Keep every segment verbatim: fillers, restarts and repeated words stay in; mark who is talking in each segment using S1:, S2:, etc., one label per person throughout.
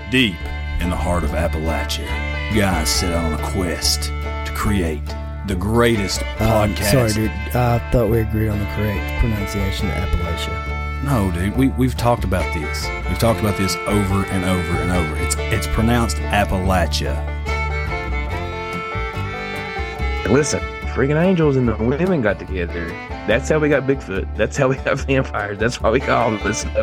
S1: Deep in the heart of Appalachia, guys set out on a quest to create the greatest
S2: Um,
S1: podcast.
S2: sorry, dude. I thought we agreed on the correct pronunciation of Appalachia.
S1: No, dude. We we've talked about this. We've talked about this over and over and over. It's it's pronounced Appalachia.
S3: Listen, freaking angels and the women got together. That's how we got Bigfoot. That's how we got vampires. That's why we got all of this stuff.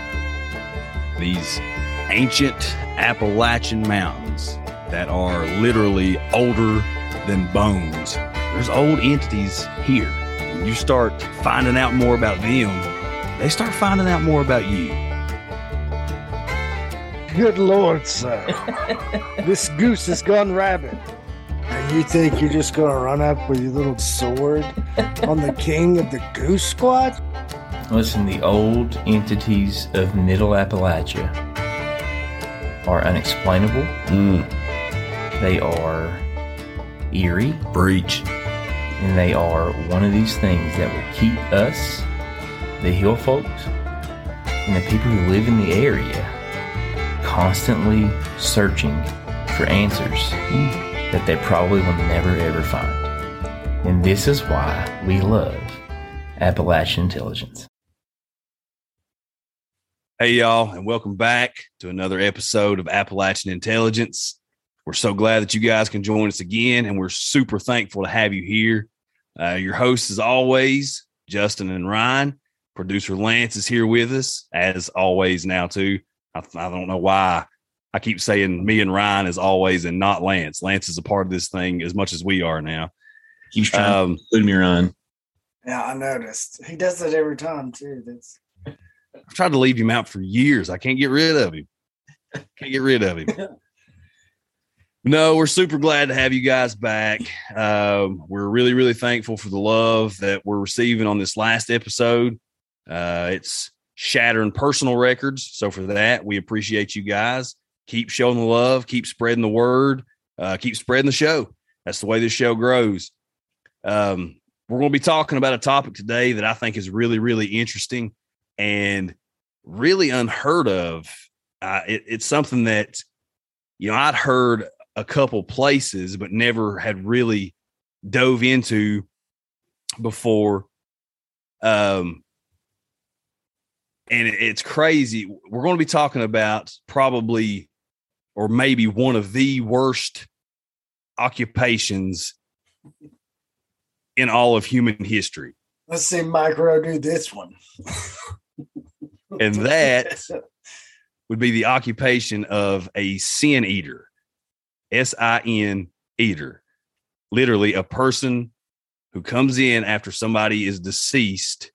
S1: These ancient Appalachian mountains that are literally older than bones. There's old entities here. When you start finding out more about them, they start finding out more about you.
S4: Good Lord, sir. This goose has gone rabid. And you think you're just going to run up with your little sword on the king of the goose squad?
S5: Listen, the old entities of Middle Appalachia are unexplainable.
S1: Mm.
S5: They are eerie.
S1: Breach.
S5: And they are one of these things that will keep us, the hill folks, and the people who live in the area constantly searching for answers mm. that they probably will never ever find. And this is why we love Appalachian Intelligence.
S1: Hey, y'all, and welcome back to another episode of Appalachian Intelligence. We're so glad that you guys can join us again, and we're super thankful to have you here. Uh, your hosts, as always, Justin and Ryan. Producer Lance is here with us, as always now, too. I, I don't know why I keep saying me and Ryan as always and not Lance. Lance is a part of this thing as much as we are now.
S6: He's trying
S1: Um,
S6: to include me, Ryan.
S4: Yeah, I noticed. He does it every time, too. That's
S1: I've tried to leave him out for years. I can't get rid of him. Can't get rid of him. No, we're super glad to have you guys back. Um, we're really, really thankful for the love that we're receiving on this last episode. Uh, it's shattering personal records. So for that, we appreciate you guys. Keep showing the love. Keep spreading the word. Uh, keep spreading the show. That's the way this show grows. Um, we're going to be talking about a topic today that I think is really, really interesting and really unheard of. Uh, it, it's something that, you know, I'd heard a couple places, but never had really dove into before. Um, and it, it's crazy. We're going to be talking about probably, or maybe one of the worst occupations in all of human history.
S4: Let's see Micro do this one.
S1: And that would be the occupation of a sin eater. S I N eater. Literally a person who comes in after somebody is deceased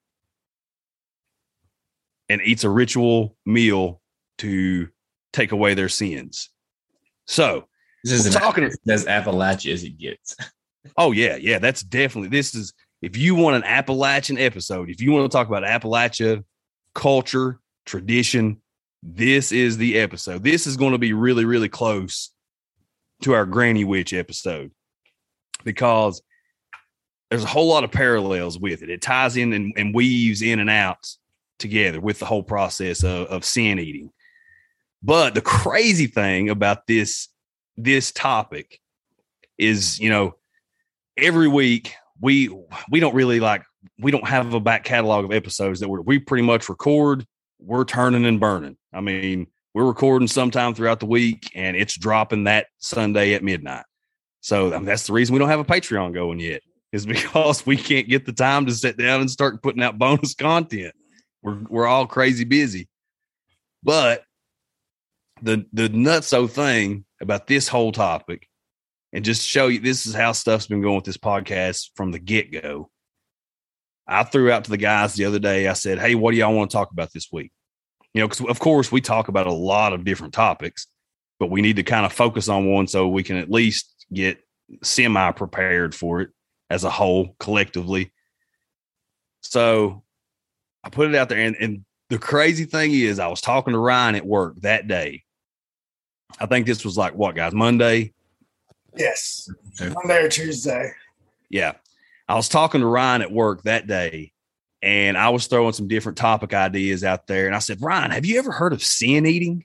S1: and eats a ritual meal to take away their sins. So,
S6: This is
S1: we're
S6: an
S1: talking
S6: as Appalachia as it gets.
S1: Oh, yeah. Yeah. That's definitely, this is, if you want an Appalachian episode, if you want to talk about Appalachia culture, tradition, this is the episode. This is going to be really, really close to our Granny Witch episode because there's a whole lot of parallels with it. It ties in and, and weaves in and out together with the whole process of, of sin eating. But the crazy thing about this, this topic is, you know, every week we, we don't really like, we don't have a back catalog of episodes that we're, we pretty much record, we're turning and burning. I mean, we're recording sometime throughout the week and it's dropping that Sunday at midnight. So I mean, that's the reason we don't have a Patreon going yet, is because we can't get the time to sit down and start putting out bonus content. We're, we're all crazy busy. But the, the nutso thing about this whole topic, and just to show you, this is how stuff's been going with this podcast from the get-go. I threw out to the guys the other day, I said, hey, what do y'all want to talk about this week? You know, because of course we talk about a lot of different topics, but we need to kind of focus on one so we can at least get semi-prepared for it as a whole collectively. So I put it out there, and, and the crazy thing is I was talking to Ryan at work that day. I think this was like, what, guys, Monday?
S4: Yes. Monday or Tuesday.
S1: Yeah. I was talking to Ryan at work that day, and I was throwing some different topic ideas out there. And I said, Ryan, have you ever heard of sin eating?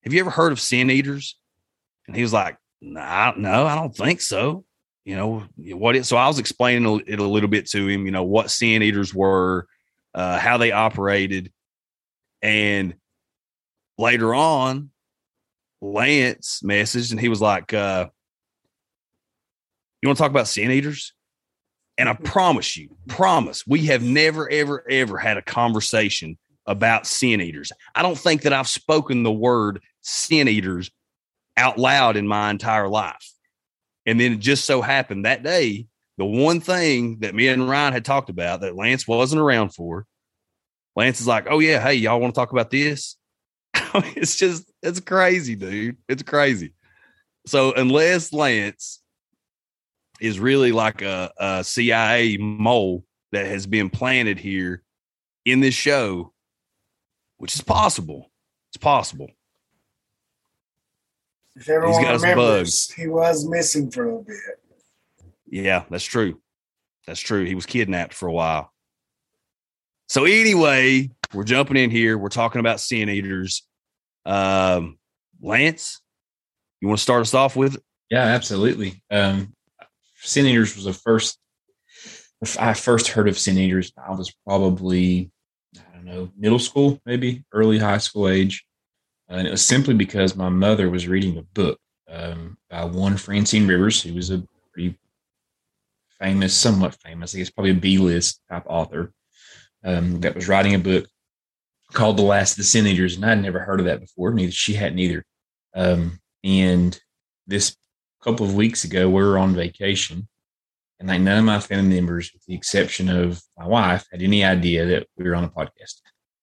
S1: have you ever heard of sin eaters? And he was like, nah, no, I don't think so. You know, what it, so I was explaining it a little bit to him, you know, what sin eaters were, uh, how they operated. And later on, Lance messaged and he was like, uh, you want to talk about sin eaters? And I promise you, promise, we have never, ever, ever had a conversation about sin eaters. I don't think that I've spoken the word sin eaters out loud in my entire life. And then it just so happened that day, the one thing that me and Ryan had talked about that Lance wasn't around for, Lance is like, oh yeah, hey, y'all want to talk about this? It's just, it's crazy, dude. It's crazy. So unless Lance is really like a, a C I A mole that has been planted here in this show, which is possible. It's possible.
S4: If everyone
S1: He's got his
S4: remembers,
S1: bugs.
S4: he was missing for a little bit.
S1: Yeah, that's true. That's true. He was kidnapped for a while. So anyway, we're jumping in here. We're talking about sin eaters. Um, Lance, you want to start us off with it?
S6: Yeah, absolutely. Um, Sin Eaters was the first, I first heard of Sin Eaters. I was probably, I don't know, middle school, maybe early high school age. And it was simply because my mother was reading a book um, by one Francine Rivers, who was a pretty famous, somewhat famous, I guess probably a B-list type author um, that was writing a book called The Last of the Sin Eaters. And I'd never heard of that before. Neither she hadn't either. Um, and this couple of weeks ago, we were on vacation, and like none of my family members, with the exception of my wife, had any idea that we were on a podcast.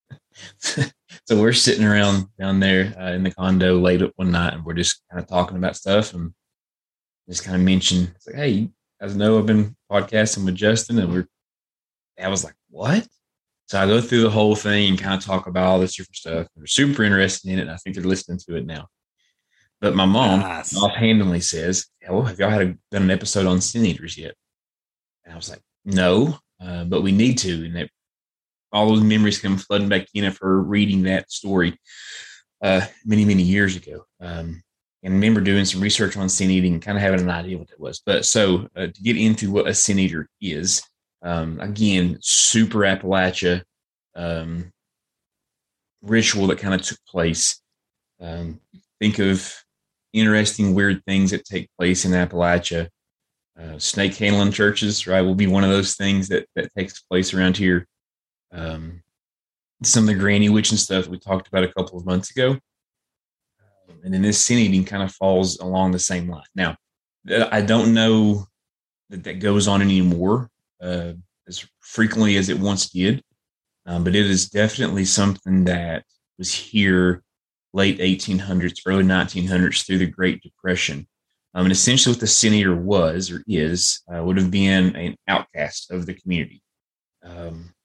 S6: So we're sitting around down there uh, in the condo late up one night, and we're just kind of talking about stuff, and just kind of mentioned, it's like, hey, you guys know I've been podcasting with Justin, and we're, I was like, what? So I go through the whole thing and kind of talk about all this different stuff. They're super interested in it, and I think they're listening to it now. But my mom
S1: Nice.
S6: offhandedly says, oh, have y'all had a, done an episode on Sin Eaters yet? And I was like, no, uh, but we need to. And that, all those memories come flooding back in of her reading that story uh, many, many years ago. Um, and I remember doing some research on sin eating and kind of having an idea what it was. But so uh, to get into what a sin eater is, um, again, super Appalachia um, ritual that kind of took place. Um, think of interesting, weird things that take place in Appalachia. Uh, snake handling churches, right, will be one of those things that, that takes place around here. Um, some of the granny witch and stuff we talked about a couple of months ago. Um, and then this sin eating kind of falls along the same line. Now, I don't know that that goes on anymore uh, as frequently as it once did, um, but it is definitely something that was here late eighteen hundreds, early nineteen hundreds through the Great Depression. Um, and essentially what the sin eater was or is uh, would have been an outcast of the community. Um,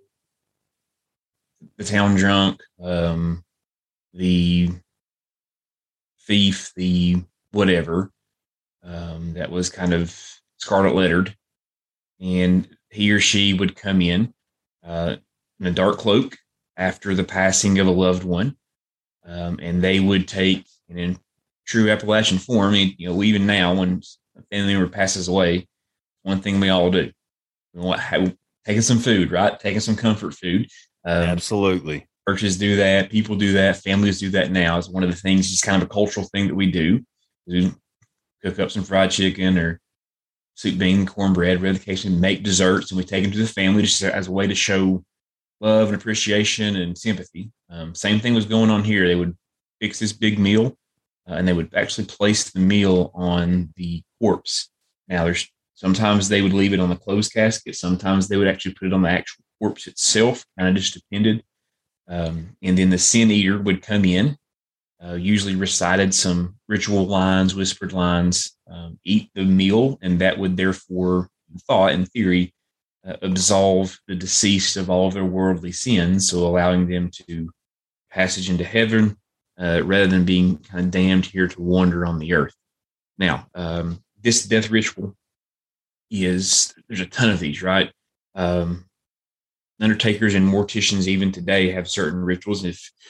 S6: the town drunk, um, the thief, the whatever, um, that was kind of scarlet lettered. And he or she would come in uh, in a dark cloak after the passing of a loved one. Um, and they would take, and in true Appalachian form, you know, even now when a family member passes away, one thing we all do, we want have, taking some food, right? Taking some comfort food. Um,
S1: Absolutely.
S6: Churches do that. People do that. Families do that now. It's one of the things, just kind of a cultural thing that we do. We cook up some fried chicken or soup, bean, cornbread, whatever the case, and make desserts, and we take them to the family just as a way to show love and appreciation and sympathy. Um, same thing was going on here. They would fix this big meal, uh, and they would actually place the meal on the corpse. Now, there's sometimes they would leave it on the closed casket. Sometimes they would actually put it on the actual corpse itself. Kind of just depended. Um, and then the sin eater would come in, uh, usually recited some ritual lines, whispered lines, um, eat the meal, and that would therefore, thought in theory, uh, absolve the deceased of all of their worldly sins, so allowing them to passage into heaven uh, rather than being kind of damned here to wander on the earth. Now, um, this death ritual is, there's a ton of these, right? Um, undertakers and morticians even today have certain rituals. If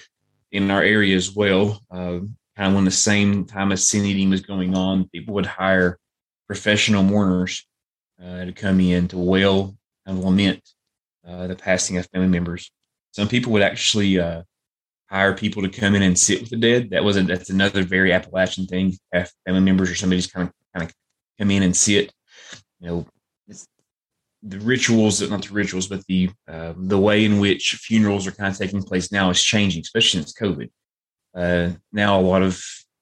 S6: in our area as well, uh, kind of when the same time as sin eating was going on, people would hire professional mourners uh, to come in to wail and lament uh, the passing of family members. Some people would actually uh, hire people to come in and sit with the dead. That was a, that's another very Appalachian thing. Have family members or somebody just kind of kind of come in and sit. You know, it's the rituals, not the rituals, but the uh, the way in which funerals are kind of taking place now is changing, especially since COVID. Uh, now a lot of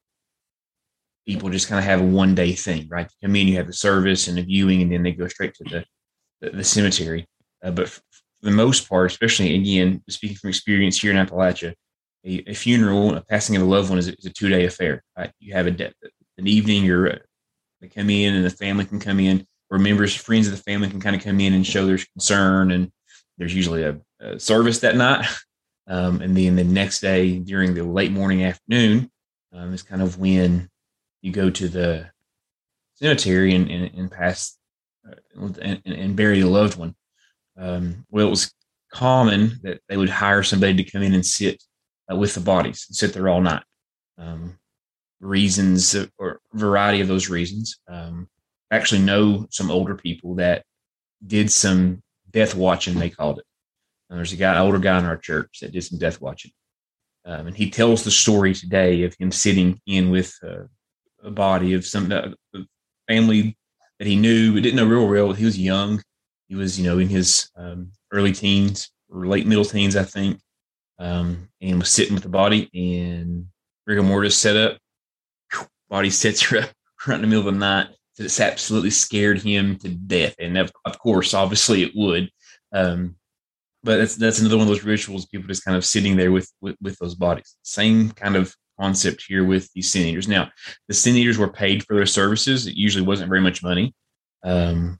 S6: people just kind of have a one day thing, right? You come in, you have the service and the viewing, and then they go straight to the the, the cemetery. Uh, but for the most part, especially again, speaking from experience here in Appalachia, a, a funeral, a passing of a loved one is a, is a two day affair. Right? You have a de- an evening, you're uh, they come in, and the family can come in, or members, friends of the family can kind of come in and show their concern, and there's usually a, a service that night. Um, and then the next day during the late morning afternoon um, is kind of when you go to the cemetery and, and, and pass uh, and, and bury the loved one. Um, well, it was common that they would hire somebody to come in and sit uh, with the bodies and sit there all night. Um, reasons or variety of those reasons. Um, I actually know some older people that did some death watching, they called it. And there's a guy, an older guy in our church that did some death watching. Um, and he tells the story today of him sitting in with uh, a body of some uh, family that he knew, but didn't know real well. He was young. He was, you know, in his um, early teens or late middle teens, I think, um, and was sitting with the body, and rigor mortis set up. Body sits her up right in the middle of the night. So it's absolutely scared him to death. And of, of course, obviously it would. Um, But that's that's another one of those rituals, people just kind of sitting there with, with, with those bodies. Same kind of concept here with these sin eaters. Now, the sin eaters were paid for their services. It usually wasn't very much money. Um,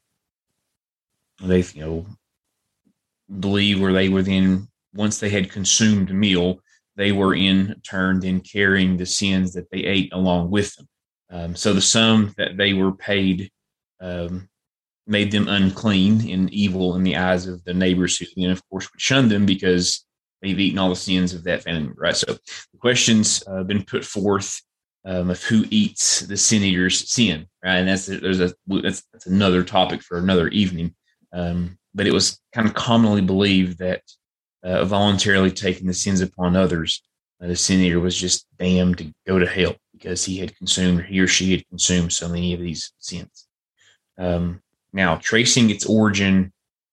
S6: they, you know, believe where they were then, once they had consumed a meal, they were in turn then carrying the sins that they ate along with them. Um, so the sum that they were paid um, made them unclean and evil in the eyes of the neighbors who then, of course, would shun them because they've eaten all the sins of that family member, right? So the question's uh, been put forth um, of who eats the sin eater's sin, right? And that's there's a that's, that's another topic for another evening. Um, but it was kind of commonly believed that uh, voluntarily taking the sins upon others, uh, the sin eater was just damned to go to hell because he had consumed, or he or she had consumed so many of these sins. Um, Now, tracing its origin,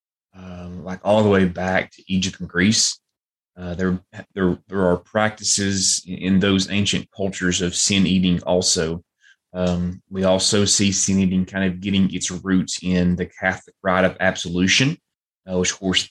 S6: um, like all the way back to Egypt and Greece, uh, there, there, there are practices in those ancient cultures of sin eating. Also, um, we also see sin eating kind of getting its roots in the Catholic rite of absolution, uh, which, of course,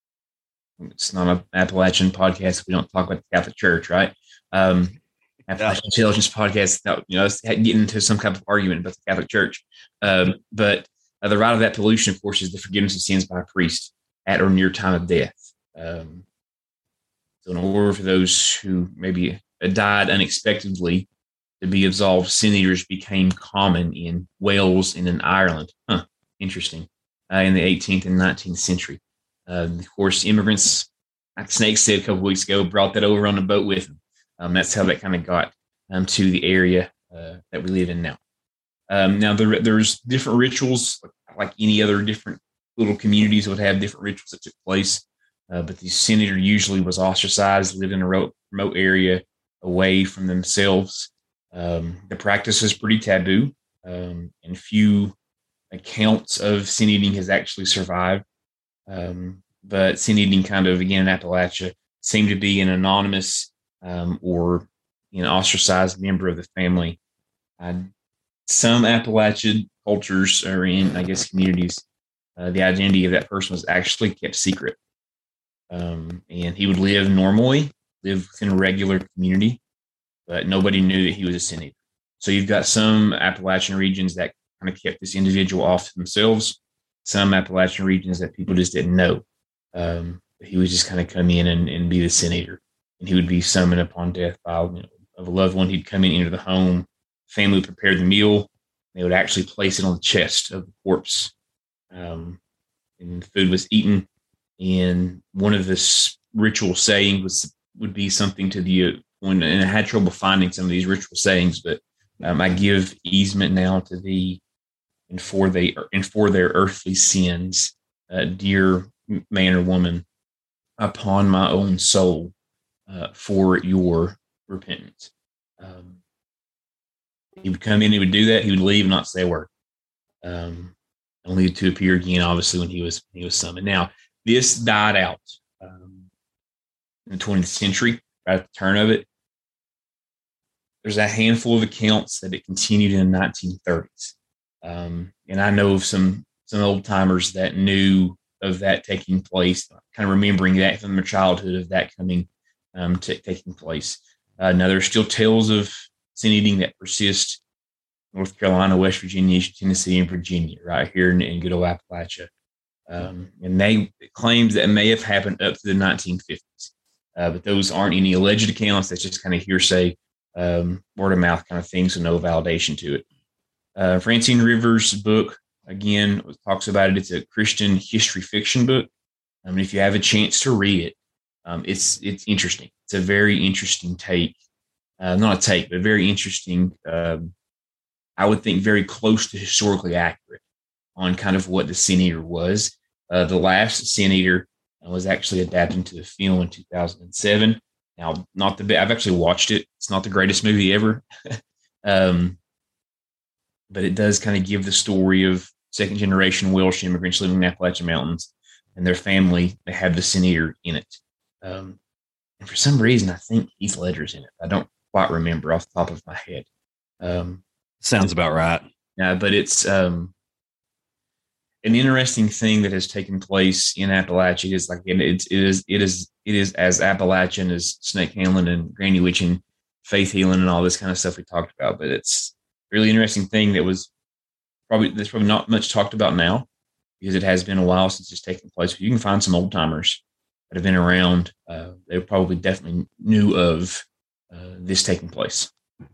S6: it's not an Appalachian podcast. We don't talk about the Catholic Church, right? Um, Appalachian Intelligence podcast, you know, getting into some kind of argument about the Catholic Church, um, but. Uh, the rite of absolution, of course, is the forgiveness of sins by a priest at or near time of death. Um, so in order for those who maybe died unexpectedly to be absolved, sin eaters became common in Wales and in Ireland. Huh, interesting. Uh, in the eighteenth and nineteenth century. Um, of course, immigrants, like Snake said a couple weeks ago, brought that over on the boat with them. Um, that's how that kind of got um, to the area uh, that we live in now. Um, now, there, there's different rituals, like any other different little communities would have different rituals that took place. Uh, but the sin eater usually was ostracized, lived in a remote area away from themselves. Um, the practice is pretty taboo, um, and few accounts of sin eating has actually survived. Um, but sin eating kind of, again, in Appalachia, seemed to be an anonymous um, or an ostracized member of the family. I Some Appalachian cultures or in, I guess, communities, uh, the identity of that person was actually kept secret. Um, and he would live normally, live within a regular community, but nobody knew that he was a sin eater. So you've got some Appalachian regions that kind of kept this individual off to themselves, some Appalachian regions that people just didn't know. Um, he would just kind of come in and, and be the sin eater. And he would be summoned upon death by, you know, of a loved one. He'd come in, enter the home. Family would prepare the meal. They would actually place it on the chest of the corpse. Um, and the food was eaten. And one of the ritual sayings was would be something to the point, and I had trouble finding some of these ritual sayings, but um, I give easement now to thee, and for they and for their earthly sins, uh, dear man or woman, upon my own soul, uh, for your repentance. Um, he would come in, he would do that, he would leave, and not say a word. Um, only to appear again, obviously, when he was he was summoned. Now, this died out um, in the twentieth century, right at the turn of it. There's a handful of accounts that it continued in the nineteen thirties. Um, and I know of some some old timers that knew of that taking place, kind of remembering that from their childhood of that coming um, t- taking place. Uh, now, there's still tales of sin eating that persist North Carolina, West Virginia, Tennessee, and Virginia, right here in, in good old Appalachia. Um, and they claims that may have happened up to the nineteen fifties. Uh, but those aren't any alleged accounts. That's just kind of hearsay, um, word of mouth kind of thing, so no validation to it. Uh, Francine Rivers' book, again, talks about it. It's a Christian history fiction book. I mean, if you have a chance to read it, um, it's it's interesting. It's a very interesting take. Uh, not a take, but very interesting. Um, I would think very close to historically accurate on kind of what the Sin Eater was. Uh, the last Sin Eater was actually adapted to the film in two thousand seven. Now, not the I've actually watched it. It's not the greatest movie ever, um, but it does kind of give the story of second generation Welsh immigrants living in the Appalachian Mountains and their family. They have the Sin Eater in it, um, and for some reason, I think Heath Ledger's in it. I don't quite remember off the top of my head. Um,
S1: Sounds about right.
S6: Yeah, but it's um, an interesting thing that has taken place in Appalachia. Is like it, it's it is it is it is as Appalachian as snake handling and granny witching, faith healing, and all this kind of stuff we talked about. But it's a really interesting thing that was probably there's probably not much talked about now because it has been a while since it's taken place. But you can find some old timers that have been around. Uh, they probably definitely knew of uh, this taking place.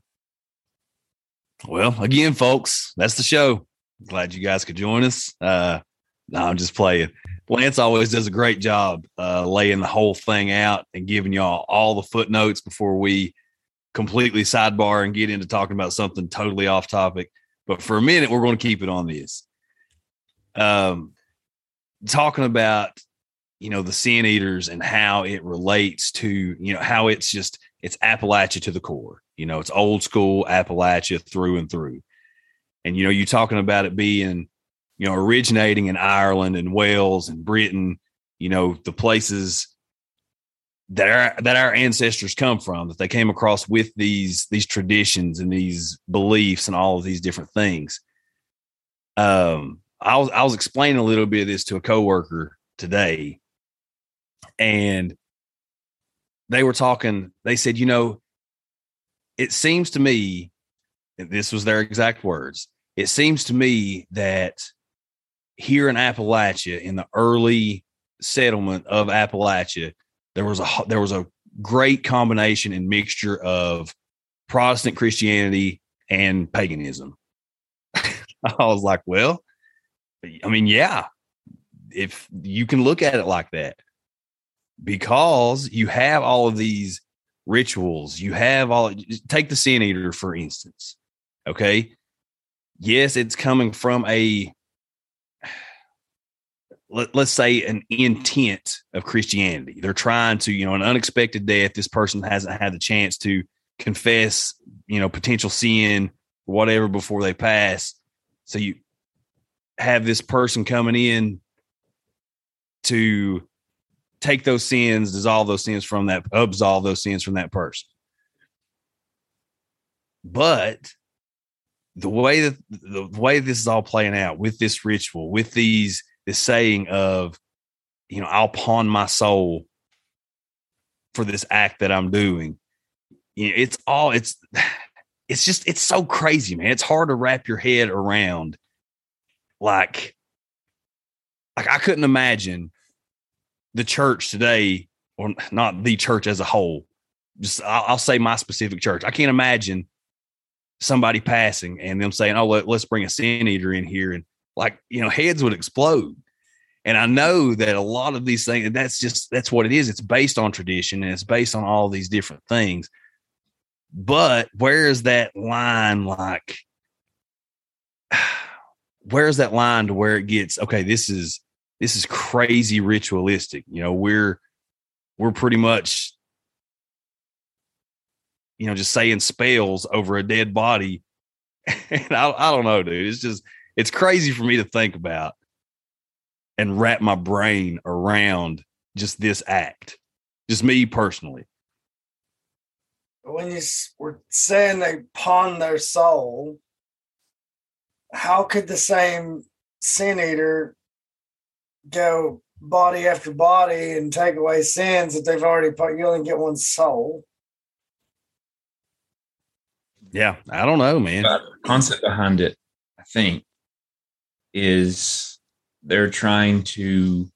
S1: Well, again, folks, that's the show. Glad you guys could join us. Uh, no, I'm just playing. Lance always does a great job uh, laying the whole thing out and giving y'all all the footnotes before we completely sidebar and get into talking about something totally off topic. But for a minute, we're going to keep it on this. Um, talking about, you know, the Sin Eaters and how it relates to, you know, how it's just, it's Appalachia to the core. You know, it's old school Appalachia through and through. And, you know, you're talking about it being, you know, originating in Ireland and Wales and Britain, you know, the places that our, that our ancestors come from, that they came across with these, these traditions and these beliefs and all of these different things. Um, I was, I was explaining a little bit of this to a coworker today, and they were talking, they said, you know, it seems to me, and this was their exact words, it seems to me that here in Appalachia, in the early settlement of Appalachia, there was a there was a great combination and mixture of Protestant Christianity and paganism. I was like, well, I mean, yeah, if you can look at it like that, because you have all of these rituals, you have all, take the Sin Eater, for instance. Okay. Yes, it's coming from a, let, let's say, an intent of Christianity. They're trying to, you know, an unexpected death. This person hasn't had the chance to confess, you know, potential sin, whatever, before they pass. So you have this person coming in to take those sins, dissolve those sins from that, absolve those sins from that person. But the way that the way this is all playing out with this ritual, with these, this saying of, you know, I'll pawn my soul for this act that I'm doing. You know, it's all, it's, it's just, it's so crazy, man. It's hard to wrap your head around. Like, like I couldn't imagine the church today, or not the church as a whole. Just I'll, I'll say my specific church. I can't imagine somebody passing and them saying, "Oh, let, let's bring a Sin Eater in here," and like, you know, heads would explode. And I know that a lot of these things, that's just, that's what it is. It's based on tradition and it's based on all these different things. But where is that line? Like, where is that line to where it gets, okay, this is, this is crazy ritualistic. You know, we're, we're pretty much, you know, just saying spells over a dead body. And I, I don't know, dude. It's just, it's crazy for me to think about and wrap my brain around just this act, just me personally.
S4: When you s- were saying they pawn their soul, how could the same sin eater go body after body and take away sins if they've already put, you only get one soul?
S1: Yeah, I don't know, man.
S6: But the concept behind it, I think, is they're trying to,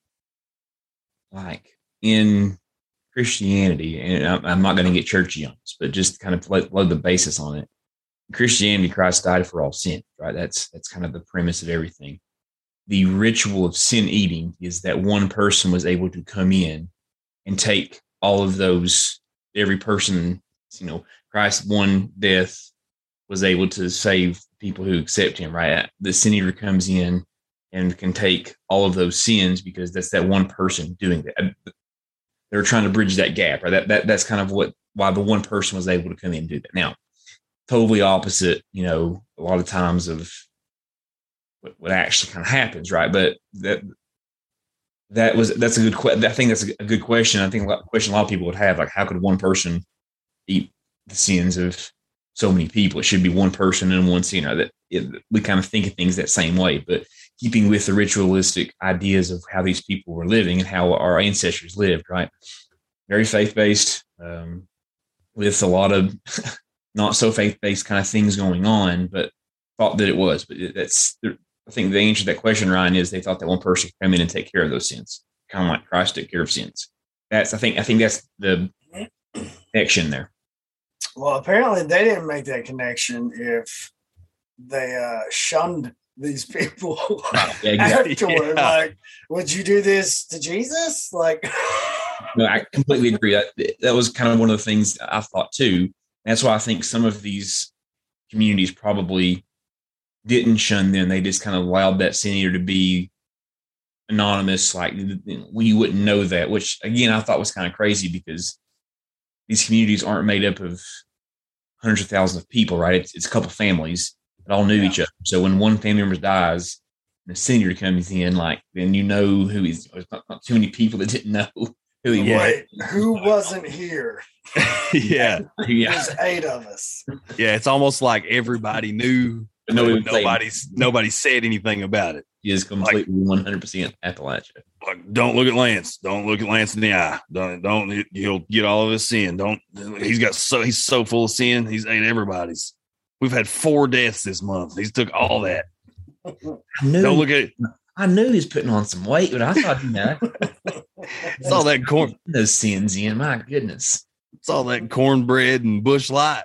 S6: like, in Christianity, and I'm, I'm not going to get churchy on this, but just kind of load, load the basis on it. In Christianity, Christ died for all sin, right? That's that's kind of the premise of everything. The ritual of sin eating is that one person was able to come in and take all of those, every person, you know, Christ, one death, was able to save people who accept him, right? The sin eater comes in and can take all of those sins because that's that one person doing that. They're trying to bridge that gap, right? That, that that's kind of what, why the one person was able to come in and do that. Now, totally opposite, you know, a lot of times of what, what actually kind of happens, right? But that, that was, that's a good question. I think that's a good question. I think a question a lot of people would have, like, how could one person eat the sins of so many people? It should be one person and one sinner. That it, we kind of think of things that same way, but keeping with the ritualistic ideas of how these people were living and how our ancestors lived, right? Very faith-based, um, with a lot of not so faith-based kind of things going on, but thought that it was. But that's, I think the answer to that question, Ryan, is they thought that one person could come in and take care of those sins, kind of like Christ took care of sins. That's, I think, I think that's the connection there.
S4: Well, apparently they didn't make that connection if they uh, shunned these people
S6: Yeah, exactly.
S4: afterward.
S1: Yeah.
S4: Like, would you do this to Jesus? Like,
S6: No, I completely agree. That, that was kind of one of the things I thought too. That's why I think some of these communities probably didn't shun them. They just kind of allowed that sin eater to be anonymous. Like, we wouldn't know that, which again, I thought was kind of crazy because these communities aren't made up of hundreds of thousands of people, right? It's, it's a couple families that all knew
S4: Yeah.
S6: each other. So when one family member dies, and the senior comes in, like, then you know who he's. There's not, not too many people that didn't know who he
S1: Yeah.
S4: wait, who wasn't here?
S1: yeah.
S6: was. Yeah,
S4: There's eight of us.
S1: Yeah. It's almost like everybody knew,
S6: but nobody
S1: but
S6: was saying-
S1: nobody's, nobody said anything about it.
S6: He is completely one hundred percent Appalachia.
S1: Like, don't look at Lance. Don't look at Lance in the eye. Don't, don't, he'll get all of his sin. Don't, he's got so, he's so full of sin. He's ate everybody's. We've had four deaths this month. He's took all that.
S6: I knew,
S1: Don't look at it.
S6: I knew he was putting on some weight, but I thought, you know,
S1: It's all that corn.
S6: those sins in. My goodness.
S1: It's all that cornbread and Bush Light.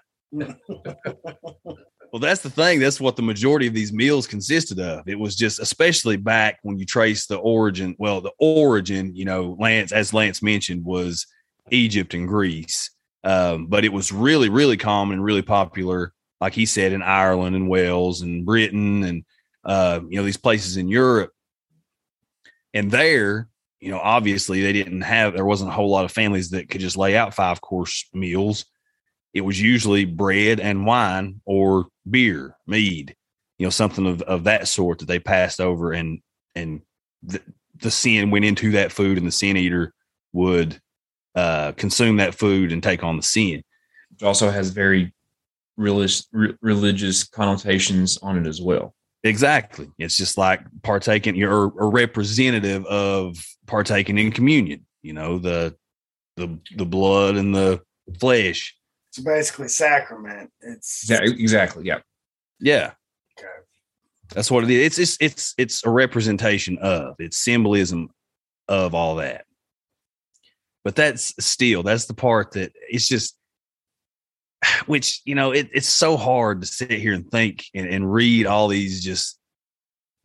S1: Well, that's the thing. That's what the majority of these meals consisted of. It was just, especially back when you trace the origin. Well, the origin, you know, Lance, as Lance mentioned, was Egypt and Greece. Um, but it was really, really common and really popular, like he said, in Ireland and Wales and Britain and, uh, you know, these places in Europe. And there, you know, obviously they didn't have, there wasn't a whole lot of families that could just lay out five course meals. It was usually bread and wine or beer, mead, you know, something of, of that sort that they passed over, and, and the, the sin went into that food, and the sin eater would uh, consume that food and take on the sin.
S6: Which also has very religious, re- religious connotations on it as well.
S1: Exactly. It's just like partaking, you're a representative of partaking in communion, you know, the, the, the blood and the flesh.
S4: It's basically sacrament. It's
S6: Exactly. exactly yeah.
S1: Yeah.
S4: Okay.
S1: That's what it is. It's just, it's, it's a representation of, it's symbolism of all that. But that's still, that's the part that it's just, which, you know, it, it's so hard to sit here and think and, and read all these just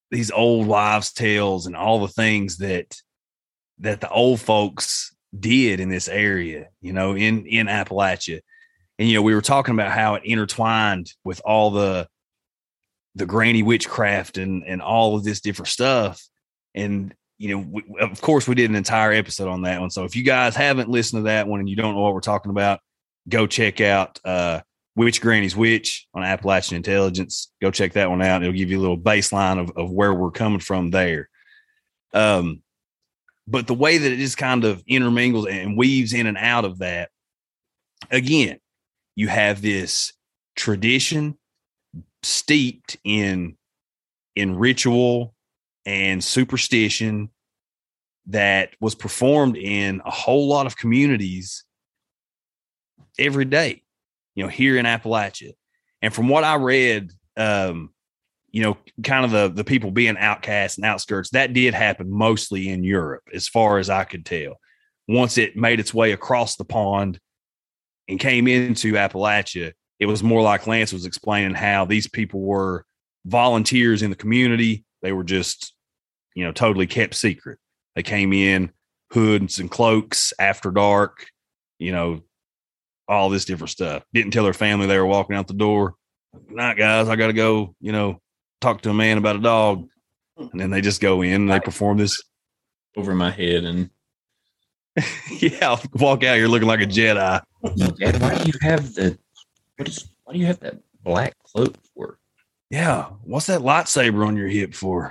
S1: these old wives' tales and all the things that that the old folks did in this area, you know, in in Appalachia. And, you know, we were talking about how it intertwined with all the the granny witchcraft and and all of this different stuff. And, you know, we, of course, we did an entire episode on that one. So if you guys haven't listened to that one and you don't know what we're talking about, go check out uh, Witch Granny's Witch on Appalachian Intelligence. Go check that one out. It'll give you a little baseline of, of where we're coming from there. Um, but the way that it just kind of intermingles and weaves in and out of that, again, you have this tradition steeped in in ritual and superstition that was performed in a whole lot of communities every day, you know, here in Appalachia. And from what I read, um, you know, kind of the, the people being outcasts and outskirts, that did happen mostly in Europe, as far as I could tell. Once it made its way across the pond and came into Appalachia, it was more like Lance was explaining, how these people were volunteers in the community. They were just, you know, totally kept secret. They came in hoods and cloaks after dark, you know, all this different stuff. Didn't tell their family they were walking out the door. Night, guys, I got to go, you know, talk to a man about a dog. And then they just go in and they perform this
S6: over my head. And
S1: yeah, walk out here looking like a Jedi.
S5: Dad, why do you have the, what is, why do you have that black cloak for?
S1: Yeah. What's that lightsaber on your hip for?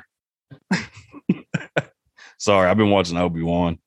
S1: Sorry, I've been watching Obi-Wan.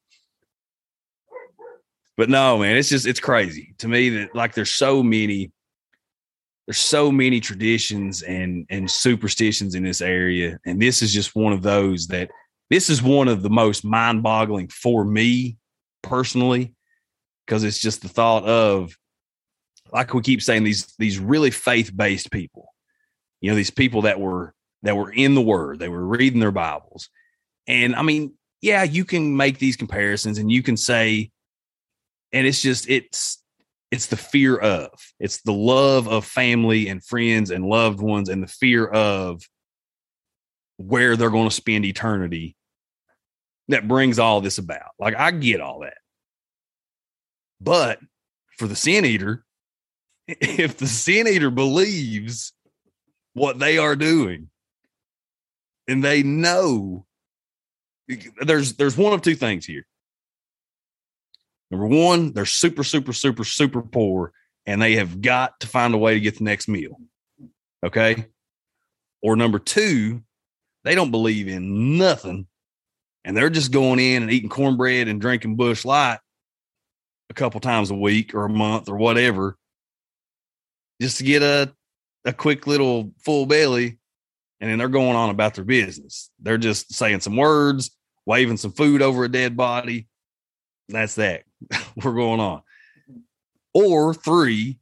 S1: But no, man, it's just, it's crazy to me that, like, there's so many, there's so many traditions and, and superstitions in this area. And this is just one of those that, this is one of the most mind boggling for me personally, because it's just the thought of, like we keep saying, these, these really faith-based people, you know, these people that were, that were in the Word, they were reading their Bibles. And I mean, yeah, you can make these comparisons and you can say, and it's just, it's, it's the fear of, it's the love of family and friends and loved ones, and the fear of where they're going to spend eternity that brings all this about. Like, I get all that. But for the sin eater, if the sin eater believes what they are doing, and they know, there's there's one of two things here. Number one, they're super, super, super, super poor, and they have got to find a way to get the next meal. Okay? Or number two, they don't believe in nothing, and they're just going in and eating cornbread and drinking Busch Light a couple times a week or a month or whatever, just to get a, a quick little full belly, and then they're going on about their business. They're just saying some words, waving some food over a dead body. That's that. We're going on. Or three,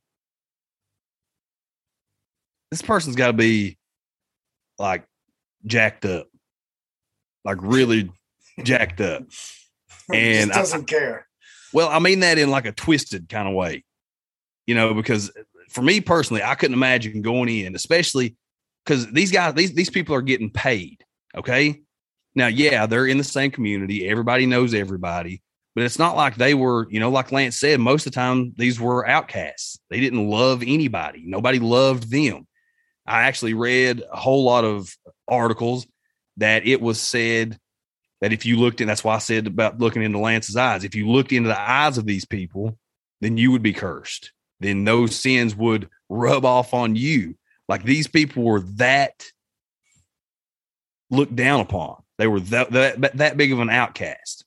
S1: this person's got to be like jacked up, like really jacked up. And
S4: just doesn't
S1: I,
S4: care.
S1: Well, I mean that in like a twisted kind of way, you know, because for me personally, I couldn't imagine going in, especially because these guys, these, these people are getting paid. Okay. Now, yeah, they're in the same community. Everybody knows everybody, but it's not like they were, you know, like Lance said, most of the time these were outcasts. They didn't love anybody. Nobody loved them. I actually read a whole lot of articles that it was said that if you looked in, that's why I said about looking into Lance's eyes. If you looked into the eyes of these people, then you would be cursed. Then those sins would rub off on you. Like, these people were that looked down upon. They were that, that, that big of an outcast.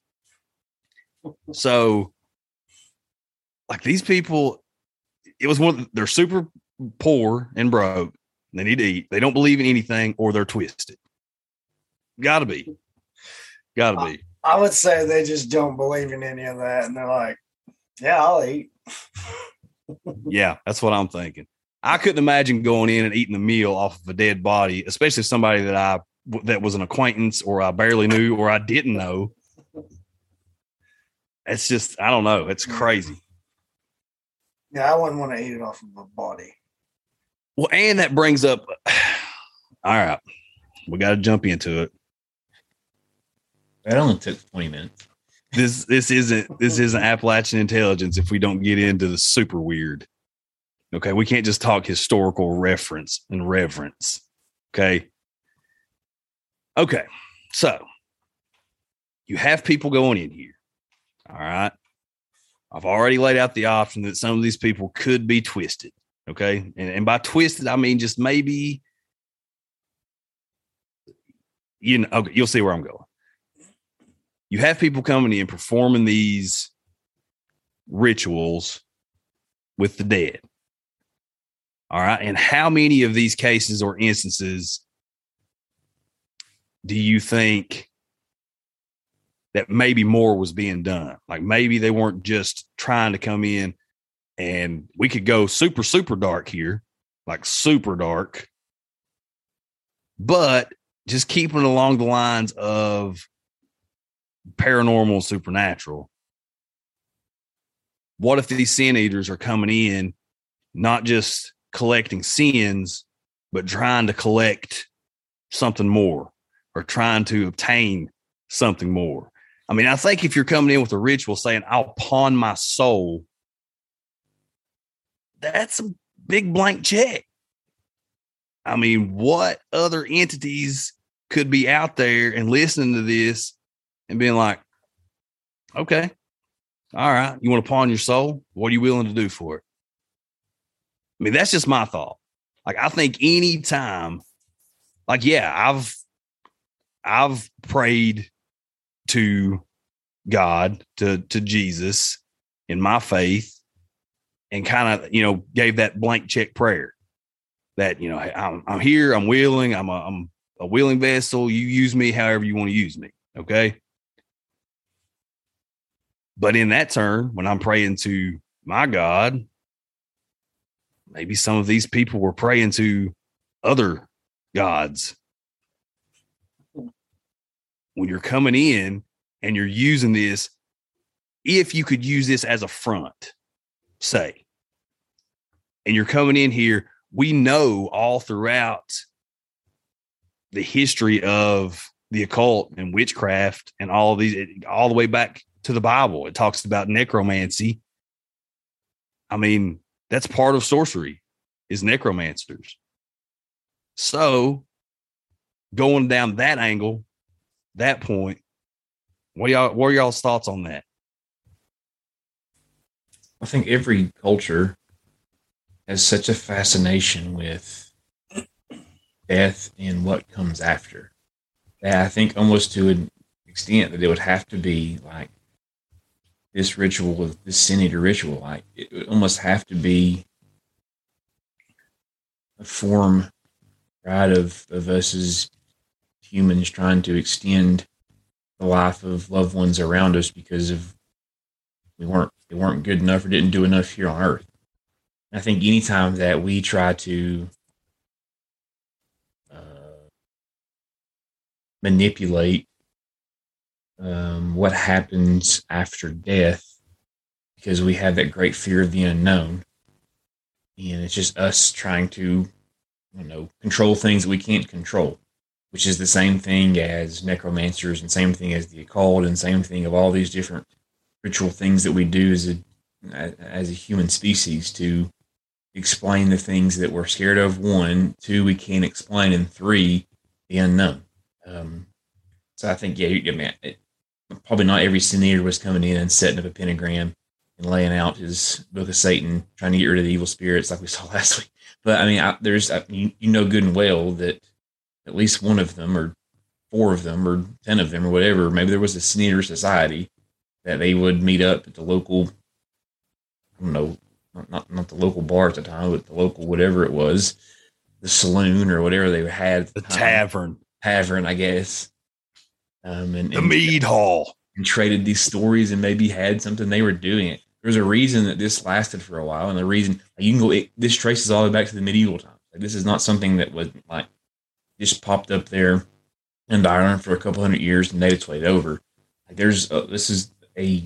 S1: So, like, these people, it was one, they're super poor and broke. They need to eat. They don't believe in anything, or they're twisted. Gotta be. Gotta be.
S4: I would say they just don't believe in any of that. And they're like, yeah, I'll eat.
S1: Yeah, that's what I'm thinking. I couldn't imagine going in and eating a meal off of a dead body, especially somebody that I that was an acquaintance, or I barely knew, or I didn't know. It's just, I don't know. It's crazy.
S4: Yeah, I wouldn't want to eat it off of a body.
S1: Well, and that brings up, all right, we got to jump into it.
S6: That only took twenty minutes.
S1: This this isn't this isn't Appalachian Intelligence if we don't get into the super weird. Okay, we can't just talk historical reference and reverence. Okay. Okay. So you have people going in here. All right. I've already laid out the option that some of these people could be twisted. Okay. And, and by twisted, I mean just maybe, you know, okay, you'll see where I'm going. You have people coming in performing these rituals with the dead. All right. And how many of these cases or instances do you think that maybe more was being done? Like maybe they weren't just trying to come in, and we could go super, super dark here, like super dark, but just keeping it along the lines of paranormal, supernatural. What if these sin eaters are coming in, not just collecting sins, but trying to collect something more or trying to obtain something more? I mean, I think if you're coming in with a ritual saying, I'll pawn my soul, that's a big blank check. I mean, what other entities could be out there and listening to this and being like, okay, all right, you want to pawn your soul? What are you willing to do for it? I mean, that's just my thought. Like, I think any time, like, yeah, I've, I've prayed to God, to, to Jesus in my faith, and kind of, you know, gave that blank check prayer that, you know, hey, I'm, I'm here, I'm willing, I'm a, I'm a willing vessel. You use me however you want to use me. Okay. But in that turn, when I'm praying to my God, maybe some of these people were praying to other gods. When you're coming in and you're using this, if you could use this as a front, say, and you're coming in here, we know all throughout the history of the occult and witchcraft and all of these, all the way back to the Bible, it talks about necromancy. I mean, that's part of sorcery, is necromancers. So going down that angle, that point, what y'all, what are y'all's thoughts on that?
S6: I think every culture has such a fascination with death and what comes after. That I think almost to an extent that it would have to be like this ritual, this sin eater ritual, like it would almost have to be a form, right, of, of us as humans trying to extend the life of loved ones around us because of we weren't they weren't good enough or didn't do enough here on Earth. I think anytime that we try to uh, manipulate um, what happens after death, because we have that great fear of the unknown, and it's just us trying to, I don't know, control things that we can't control, which is the same thing as necromancers and same thing as the occult and same thing of all these different ritual things that we do as a as a human species to explain the things that we're scared of. One, two, we can't explain, and three, the unknown. Um, so I think, yeah, I mean, it, probably not every sin eater was coming in and setting up a pentagram and laying out his Book of Satan, trying to get rid of the evil spirits like we saw last week. But I mean, I, there's I, you, you know good and well that at least one of them, or four of them, or ten of them, or whatever, maybe there was a sin eater society that they would meet up at the local, I don't know, not not the local bar at the time, but the local whatever it was, the saloon or whatever they had. At the,
S1: the
S6: time.
S1: tavern.
S6: Tavern, I guess. Um, and,
S1: the
S6: and,
S1: mead hall.
S6: And traded these stories and maybe had something they were doing it. There's a reason that this lasted for a while, and the reason you can go, it, this traces all the way back to the medieval times. Like, this is not something that was like just popped up there in Ireland for a couple hundred years and made its way over. Like, there's a, this is a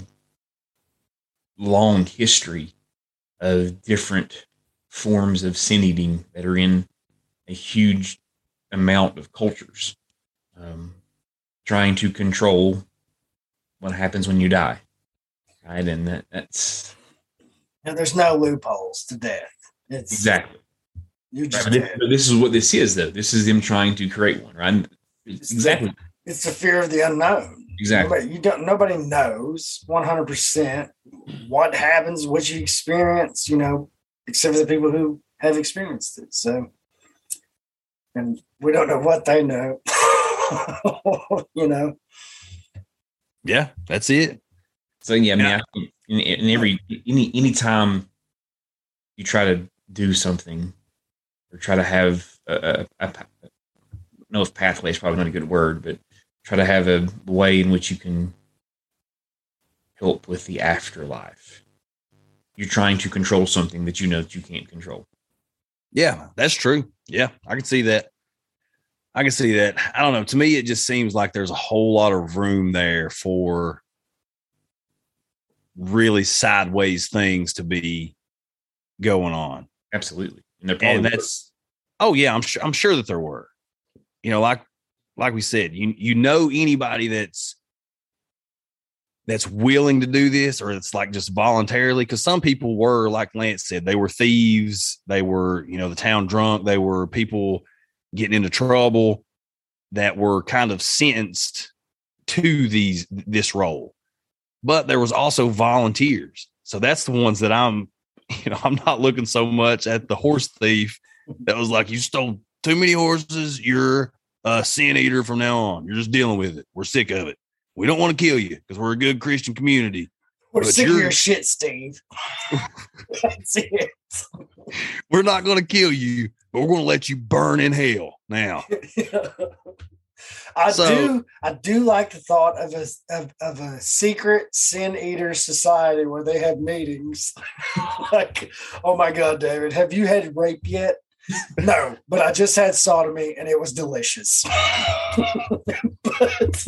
S6: long history of different forms of sin eating that are in a huge amount of cultures um, trying to control what happens when you die. Right. And that, that's.
S4: And there's no loopholes to death. It's
S6: exactly.
S4: You're just
S6: right, but, this, but this is what this is, though. This is them trying to create one, right?
S4: It's
S6: exactly.
S4: The, it's the fear of the unknown.
S6: Exactly.
S4: Nobody, you don't. Nobody knows one hundred percent what happens, what you experience. You know, except for the people who have experienced it. So, and we don't know what they know. You know.
S1: Yeah, that's it.
S6: So yeah, I mean, yeah. I think in, in every any any time you try to do something or try to have a, a, a I don't know if pathway is probably not a good word, but try to have a way in which you can help with the afterlife. You're trying to control something that you know that you can't control.
S1: Yeah, that's true. Yeah, I can see that. I can see that. I don't know. To me, it just seems like there's a whole lot of room there for really sideways things to be going on.
S6: Absolutely. And, they're probably
S1: and that's, were. oh yeah, I'm sure, I'm sure that there were, you know, like, like we said, you, you know, anybody that's, that's willing to do this, or it's like just voluntarily. Cause some people were, like Lance said, they were thieves. They were, you know, the town drunk. They were people getting into trouble that were kind of sentenced to these, this role. But there was also volunteers. So that's the ones that I'm, you know, I'm not looking so much at the horse thief that was like, you stole too many horses. You're a sin eater from now on. You're just dealing with it. We're sick of it. We don't want to kill you because we're a good Christian community.
S4: We're but sick of your shit, Steve. That's it.
S1: We're not going to kill you, but we're going to let you burn in hell now.
S4: I
S1: so,
S4: do. I do like the thought of a of, of a secret sin eater society where they have meetings. Like, oh my God, David, have you had rape yet? No, but I just had sodomy and it was delicious. But,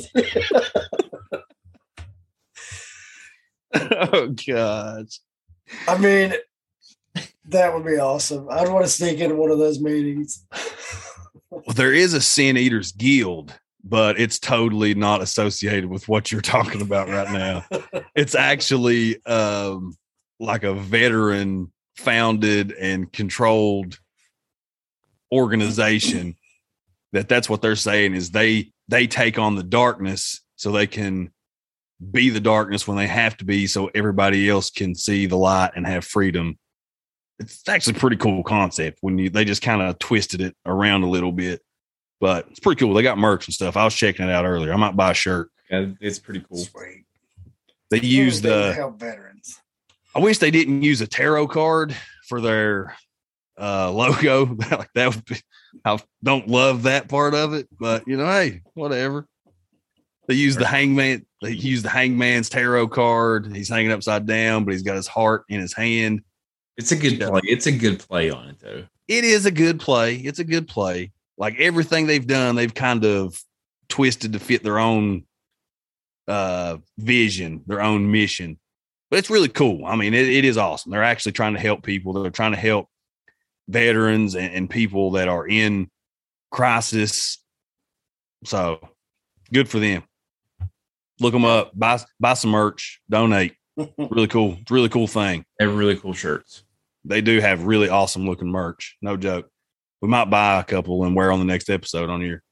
S1: oh gosh.
S4: I mean, that would be awesome. I'd want to sneak into one of those meetings.
S1: Well, there is a Sin Eaters Guild, but it's totally not associated with what you're talking about right now. It's actually um, like a veteran founded and controlled organization that that's what they're saying is they they take on the darkness so they can be the darkness when they have to be, so everybody else can see the light and have freedom. It's actually a pretty cool concept when you they just kind of twisted it around a little bit, but it's pretty cool. They got merch and stuff. I was checking it out earlier. I might buy a shirt.
S6: Yeah, it's pretty cool.
S4: Sweet.
S1: They use the
S4: help veterans.
S1: I wish they didn't use a tarot card for their uh, logo. Like that would be, I don't love that part of it, but you know, hey, whatever. They use the hangman. They use the hangman's tarot card. He's hanging upside down, but he's got his heart in his hand.
S6: It's a good play. It's a good play on it, though.
S1: It is a good play. It's a good play. Like everything they've done, they've kind of twisted to fit their own uh, vision, their own mission. But it's really cool. I mean, it, it is awesome. They're actually trying to help people. They're trying to help veterans and, and people that are in crisis. So good for them. Look them up. Buy buy some merch. Donate. Really cool. It's a really cool thing.
S6: They have really cool shirts.
S1: They do have really awesome looking merch. No joke. We might buy a couple and wear on the next episode on here.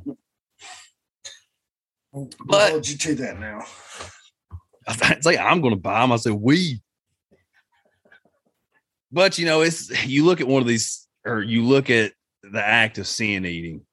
S4: We'll but hold you to that now.
S1: It's like I'm going to buy them. I said we. But you know, it's you look at one of these, or you look at the act of sin eating,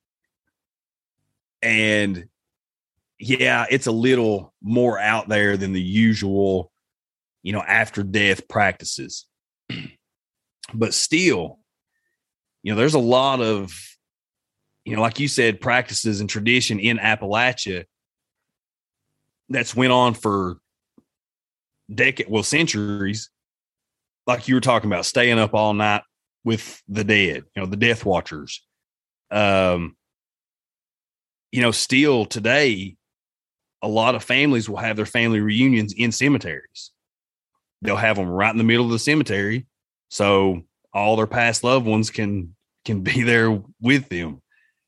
S1: and yeah, it's a little more out there than the usual, you know, after death practices. But still, you know, there's a lot of, you know, like you said, practices and tradition in Appalachia that's went on for decades, well, centuries. Like you were talking about, staying up all night with the dead, you know, the death watchers. Um, you know, still today, a lot of families will have their family reunions in cemeteries. They'll have them right in the middle of the cemetery, so all their past loved ones can can be there with them.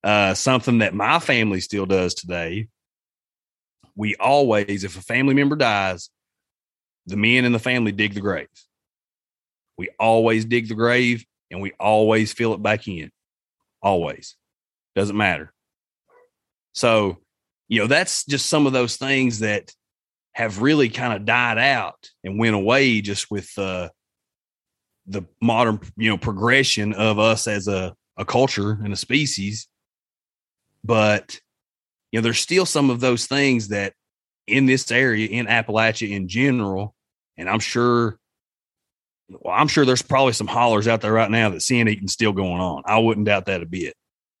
S1: Uh, something that my family still does today. We always, if a family member dies, the men in the family dig the grave. We always dig the grave and we always fill it back in. Always. Doesn't matter. So, you know, that's just some of those things that have really kind of died out and went away just with uh, the modern, you know, progression of us as a, a culture and a species. But, you know, there's still some of those things that in this area, in Appalachia in general, and I'm sure, well, I'm sure there's probably some hollers out there right now that sin eating's still going on. I wouldn't doubt that a bit.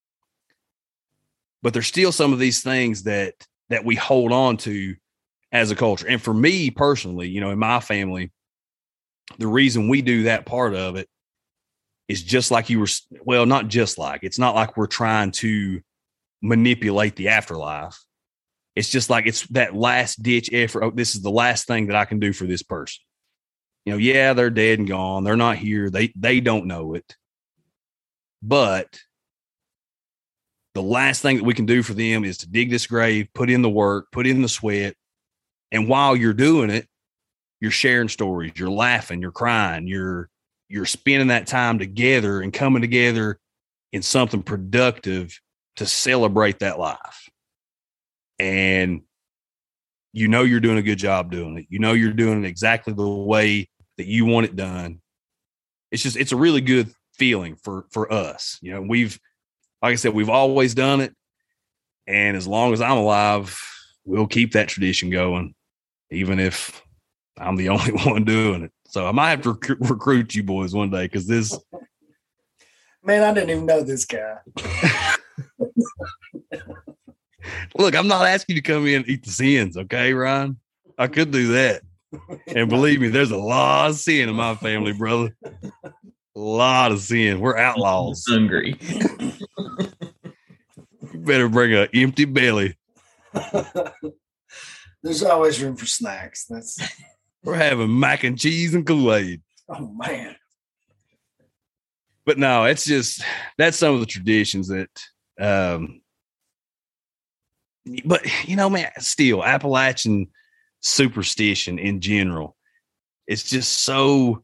S1: But there's still some of these things that that we hold on to as a culture. And for me personally, you know, in my family, the reason we do that part of it is just like you were, well, not just like, it's not like we're trying to manipulate the afterlife. It's just like it's that last ditch effort. Oh, this is the last thing that I can do for this person. You know, yeah, they're dead and gone. They're not here. They they don't know it. But the last thing that we can do for them is to dig this grave, put in the work, put in the sweat. And while you're doing it, you're sharing stories, you're laughing, you're crying, you're you're spending that time together and coming together in something productive to celebrate that life. And you know you're doing a good job doing it. You know you're doing it exactly the way that you want it done. It's just, it's a really good feeling for, for us. You know, we've, like I said, we've always done it. And as long as I'm alive, we'll keep that tradition going, even if I'm the only one doing it. So I might have to rec- recruit you boys one day because this.
S4: Man, I didn't even know this guy.
S1: Look, I'm not asking you to come in and eat the sins, okay, Ryan? I could do that. And believe me, there's a lot of sin in my family, brother. A lot of sin. We're outlaws.
S6: Hungry.
S1: You better bring an empty belly.
S4: There's always room for snacks. That's
S1: We're having mac and cheese and Kool-Aid.
S4: oh man.
S1: But no, it's just, that's some of the traditions that, um, but you know, man, still Appalachian superstition in general, it's just so,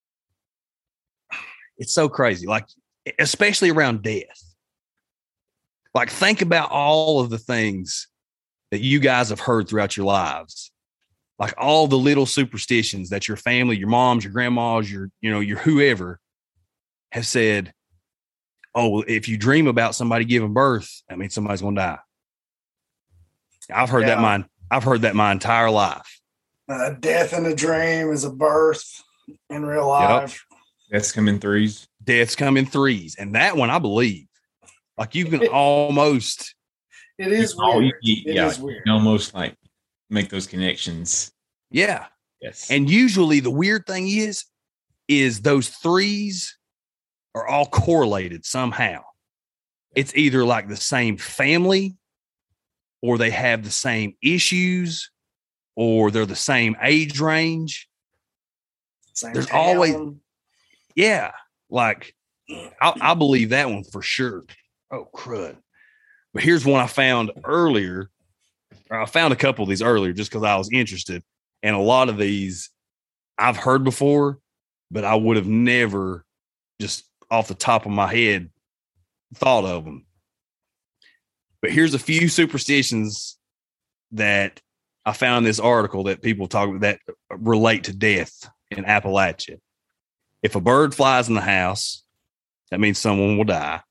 S1: it's so crazy. Like, especially around death. Like, think about all of the things that you guys have heard throughout your lives. Like all the little superstitions that your family, your moms, your grandmas, your, you know, your whoever have said, oh, if you dream about somebody giving birth, that means somebody's going to die. I've heard yeah. that my, I've heard that my entire life.
S4: Uh, death in a dream is a birth in real life.
S6: Yep. Deaths come in threes.
S1: Deaths come in threes. And that one, I believe, like you can almost.
S4: It is
S6: you,
S4: weird.
S6: You,
S4: it
S6: yeah,
S4: is weird.
S6: You can almost like make those connections.
S1: Yeah.
S6: Yes.
S1: And usually the weird thing is, is those threes are all correlated somehow. It's either like the same family, or they have the same issues, or they're the same age range.
S4: Same
S1: There's
S4: town.
S1: always, yeah, like I, I believe that one for sure. Oh, crud. But here's one I found earlier. Or I found a couple of these earlier just because I was interested. And a lot of these I've heard before, but I would have never just off the top of my head thought of them. But here's a few superstitions that I found in this article that people talk about that relate to death in Appalachia. If a bird flies in the house, that means someone will die.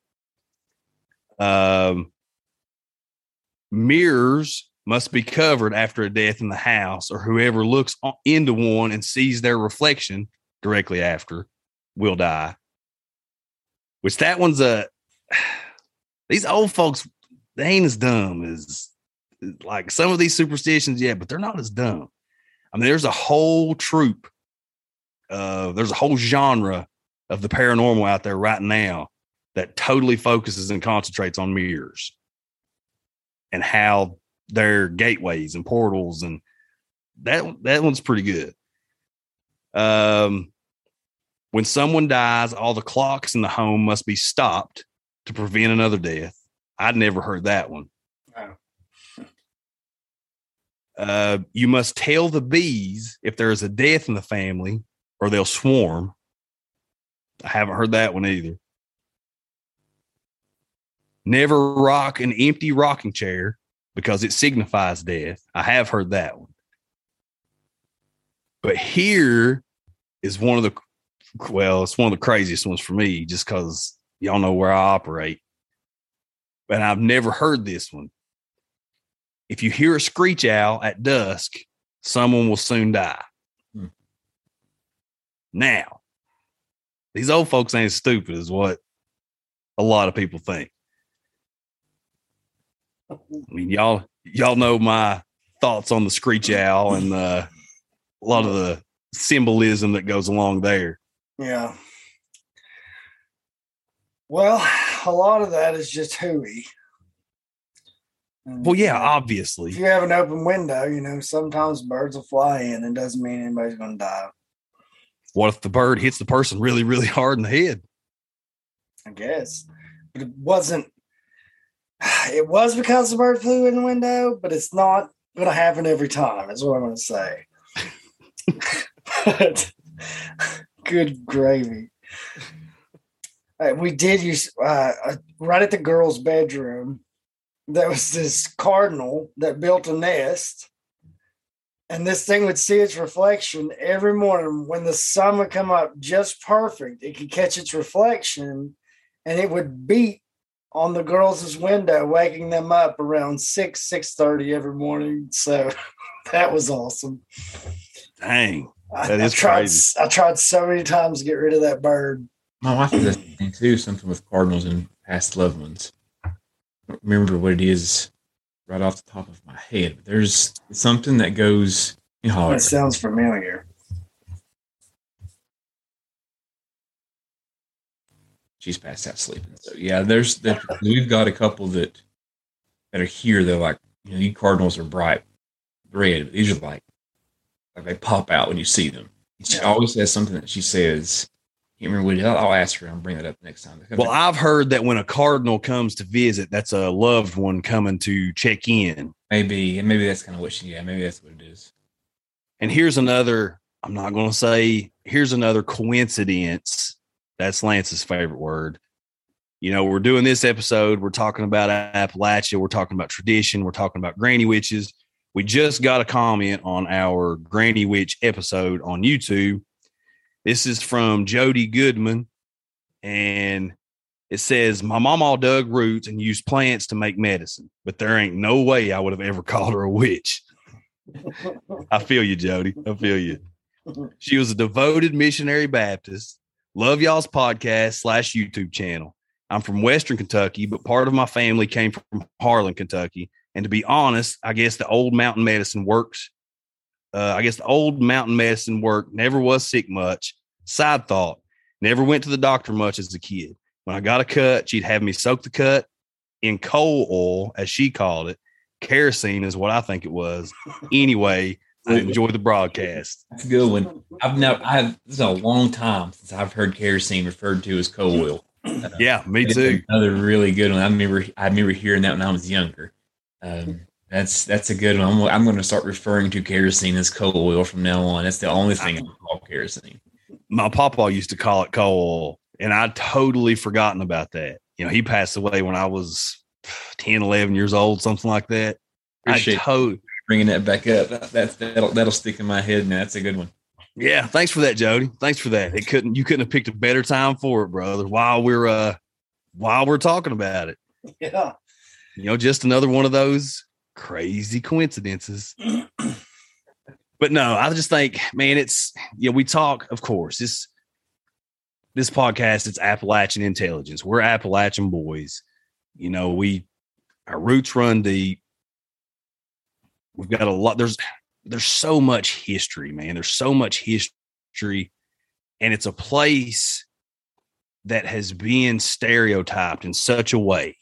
S1: Um, mirrors must be covered after a death in the house, or whoever looks into one and sees their reflection directly after will die. Which that one's a, these old folks, they ain't as dumb as like some of these superstitions, yeah, but they're not as dumb. I mean, there's a whole troop, uh, there's a whole genre of the paranormal out there right now that totally focuses and concentrates on mirrors and how they're gateways and portals, and that that one's pretty good. Um, when someone dies, all the clocks in the home must be stopped to prevent another death. I'd never heard that one.
S4: No.
S1: Uh, you must tell the bees if there is a death in the family or they'll swarm. I haven't heard that one either. Never rock an empty rocking chair because it signifies death. I have heard that one. But here is one of the, well, it's one of the craziest ones for me just because y'all know where I operate. But I've never heard this one. If you hear a screech owl at dusk, someone will soon die. Hmm. Now, these old folks ain't as stupid as what a lot of people think. I mean, y'all, y'all know my thoughts on the screech owl and uh, a lot of the symbolism that goes along there.
S4: Yeah. Well, a lot of that is just hooey. And,
S1: well, yeah,
S4: uh,
S1: obviously.
S4: If you have an open window, you know, sometimes birds will fly in and doesn't mean anybody's going to die.
S1: What if the bird hits the person really, really hard in the head?
S4: I guess. But it wasn't, it was because the bird flew in the window, but it's not going to happen every time, is what I'm going to say. But, good gravy. Uh, we did use, uh, uh, right at the girls' bedroom, there was this cardinal that built a nest, and this thing would see its reflection every morning when the sun would come up just perfect. It could catch its reflection, and it would beat on the girls' window, waking them up around six, six thirty every morning. So that was awesome.
S1: Dang, that
S4: I,
S1: is
S4: I tried,
S1: crazy.
S4: I tried so many times to get rid of that bird.
S6: My wife does that thing too, something with cardinals and past loved ones. I don't remember what it is right off the top of my head, but there's something that goes in holler.
S4: That sounds familiar.
S6: She's passed out sleeping. So yeah, there's that. We've got a couple that that are here. They're like, you know, these cardinals are bright red, but these are like, like they pop out when you see them. She
S4: Yeah.
S6: always has something that she says. I can't remember what it is. I'll, I'll ask her. I'll bring that up next time.
S1: Well, I've heard that when a cardinal comes to visit, that's a loved one coming to check in.
S6: maybe, and maybe that's kind of what she. Yeah, maybe that's what it is.
S1: And here's another, I'm not going to say, here's another coincidence. That's Lance's favorite word. You know, we're doing this episode. We're talking about Appalachia. We're talking about tradition. We're talking about granny witches. We just got a comment on our granny witch episode on YouTube. This is from Jody Goodman. And it says, my mama dug roots and used plants to make medicine, but there ain't no way I would have ever called her a witch. I feel you, Jody. I feel you. She was a devoted missionary Baptist. Love y'all's podcast slash YouTube channel. I'm from Western Kentucky, but part of my family came from Harlan, Kentucky. And to be honest, I guess the old mountain medicine works. Uh, I guess the old mountain medicine worked. Never was sick much. Side thought, never went to the doctor much as a kid. When I got a cut, she'd have me soak the cut in coal oil, as she called it. Kerosene is what I think it was. Anyway, I enjoy the broadcast.
S6: That's a good one. I've never. I have. This is a long time since I've heard kerosene referred to as coal oil. Uh,
S1: Yeah, me too.
S6: Another really good one. I remember. I remember hearing that when I was younger. Um, that's that's a good one. I'm, I'm going to start referring to kerosene as coal oil from now on. That's the only thing I call kerosene.
S1: My papa used to call it coal oil, and I'd totally forgotten about that. You know, he passed away when I was ten, eleven years old, something like that.
S6: Appreciate
S1: I totally.
S6: bringing that back up. That, that'll that'll stick in my head, man. That's a good one.
S1: Yeah, thanks for that, Jody. Thanks for that. It couldn't you couldn't have picked a better time for it, brother. While we're uh while we're talking about it.
S4: Yeah.
S1: You know, just another one of those crazy coincidences. But no, I just think, man, it's you know, we talk, of course, this this podcast, it's Appalachian intelligence. We're Appalachian boys. You know, we our roots run deep. We've got a lot. There's there's so much history, man. There's so much history, and it's a place that has been stereotyped in such a way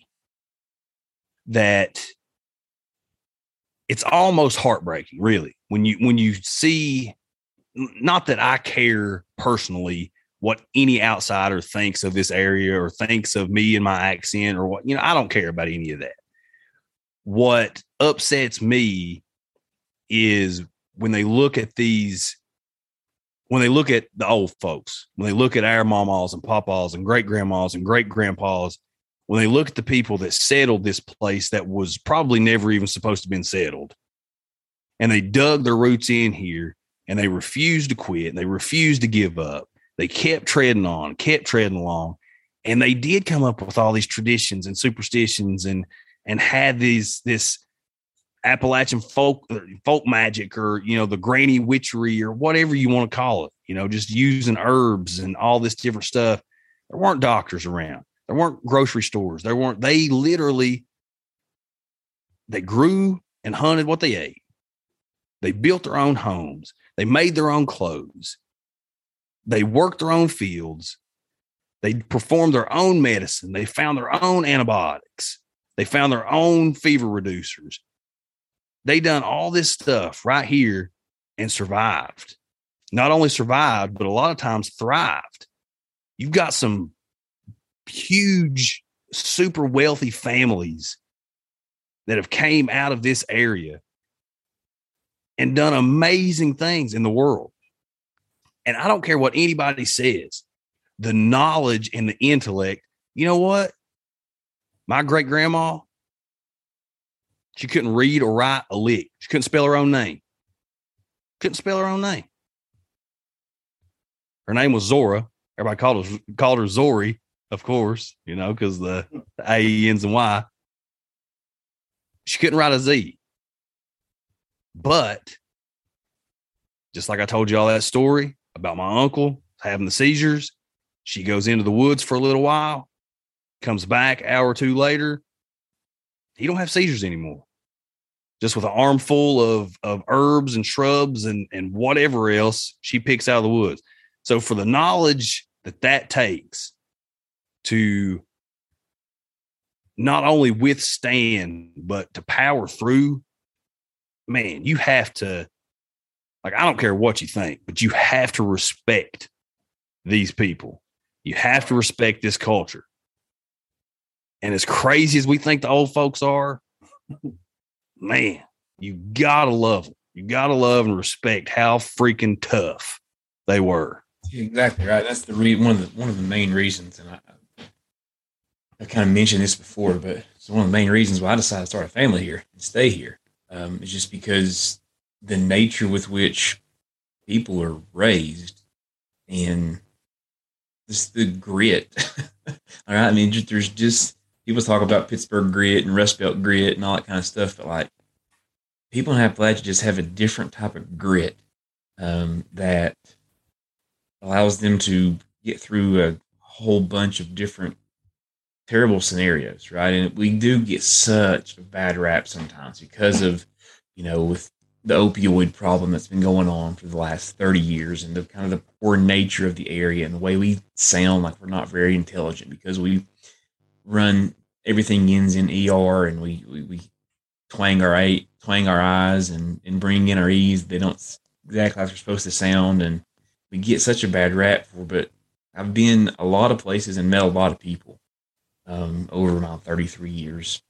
S1: that it's almost heartbreaking, really, when you when you see. Not that I care personally what any outsider thinks of this area or thinks of me and my accent or what, you know, I don't care about any of that. What upsets me is when they look at these, when they look at the old folks, when they look at our mamas and papas and great grandmas and great grandpas, when they look at the people that settled this place that was probably never even supposed to have been settled, and they dug their roots in here and they refused to quit and they refused to give up. They kept treading on, kept treading along, and they did come up with all these traditions and superstitions and and had these this Appalachian folk folk magic, or you know, the granny witchery, or whatever you want to call it. You know, just using herbs and all this different stuff. There weren't doctors around. There weren't grocery stores. There weren't. They literally they grew and hunted what they ate. They built their own homes. They made their own clothes. They worked their own fields. They performed their own medicine. They found their own antibiotics. They found their own fever reducers. They done all this stuff right here and survived. Not only survived, but a lot of times thrived. You've got some huge, super wealthy families that have came out of this area and done amazing things in the world. And I don't care what anybody says, the knowledge and the intellect, you know what? My great grandma, she couldn't read or write a lick. She couldn't spell her own name. Couldn't spell her own name. Her name was Zora. Everybody called her, called her Zori, of course, you know, because the, the A ends in Y. She couldn't write a Z. But just like I told you all that story about my uncle having the seizures, she goes into the woods for a little while, comes back an hour or two later. He don't have seizures anymore. Just with an armful of, of herbs and shrubs and, and whatever else she picks out of the woods. So for the knowledge that that takes to not only withstand, but to power through, man, you have to, like, I don't care what you think, but you have to respect these people. You have to respect this culture. And as crazy as we think the old folks are, man, you gotta love them. You gotta love and respect how freaking tough they were.
S6: Exactly right. That's the re- one of the one of the main reasons, and I, I kind of mentioned this before, but it's one of the main reasons why I decided to start a family here and stay here. Um, it's just because the nature with which people are raised and just the grit. All right, I mean, just, there's just people talk about Pittsburgh grit and Rust Belt grit and all that kind of stuff, but like people in Appalachia just have a different type of grit um, that allows them to get through a whole bunch of different terrible scenarios, right? And we do get such a bad rap sometimes because of, you know, with the opioid problem that's been going on for the last thirty years and the kind of the poor nature of the area and the way we sound like we're not very intelligent because we run everything ends in E R and we, we, we twang our eight, twang our eyes and, and bring in our E's. They don't exactly like they're supposed to sound. And we get such a bad rap for, but I've been a lot of places and met a lot of people um, over my thirty-three years.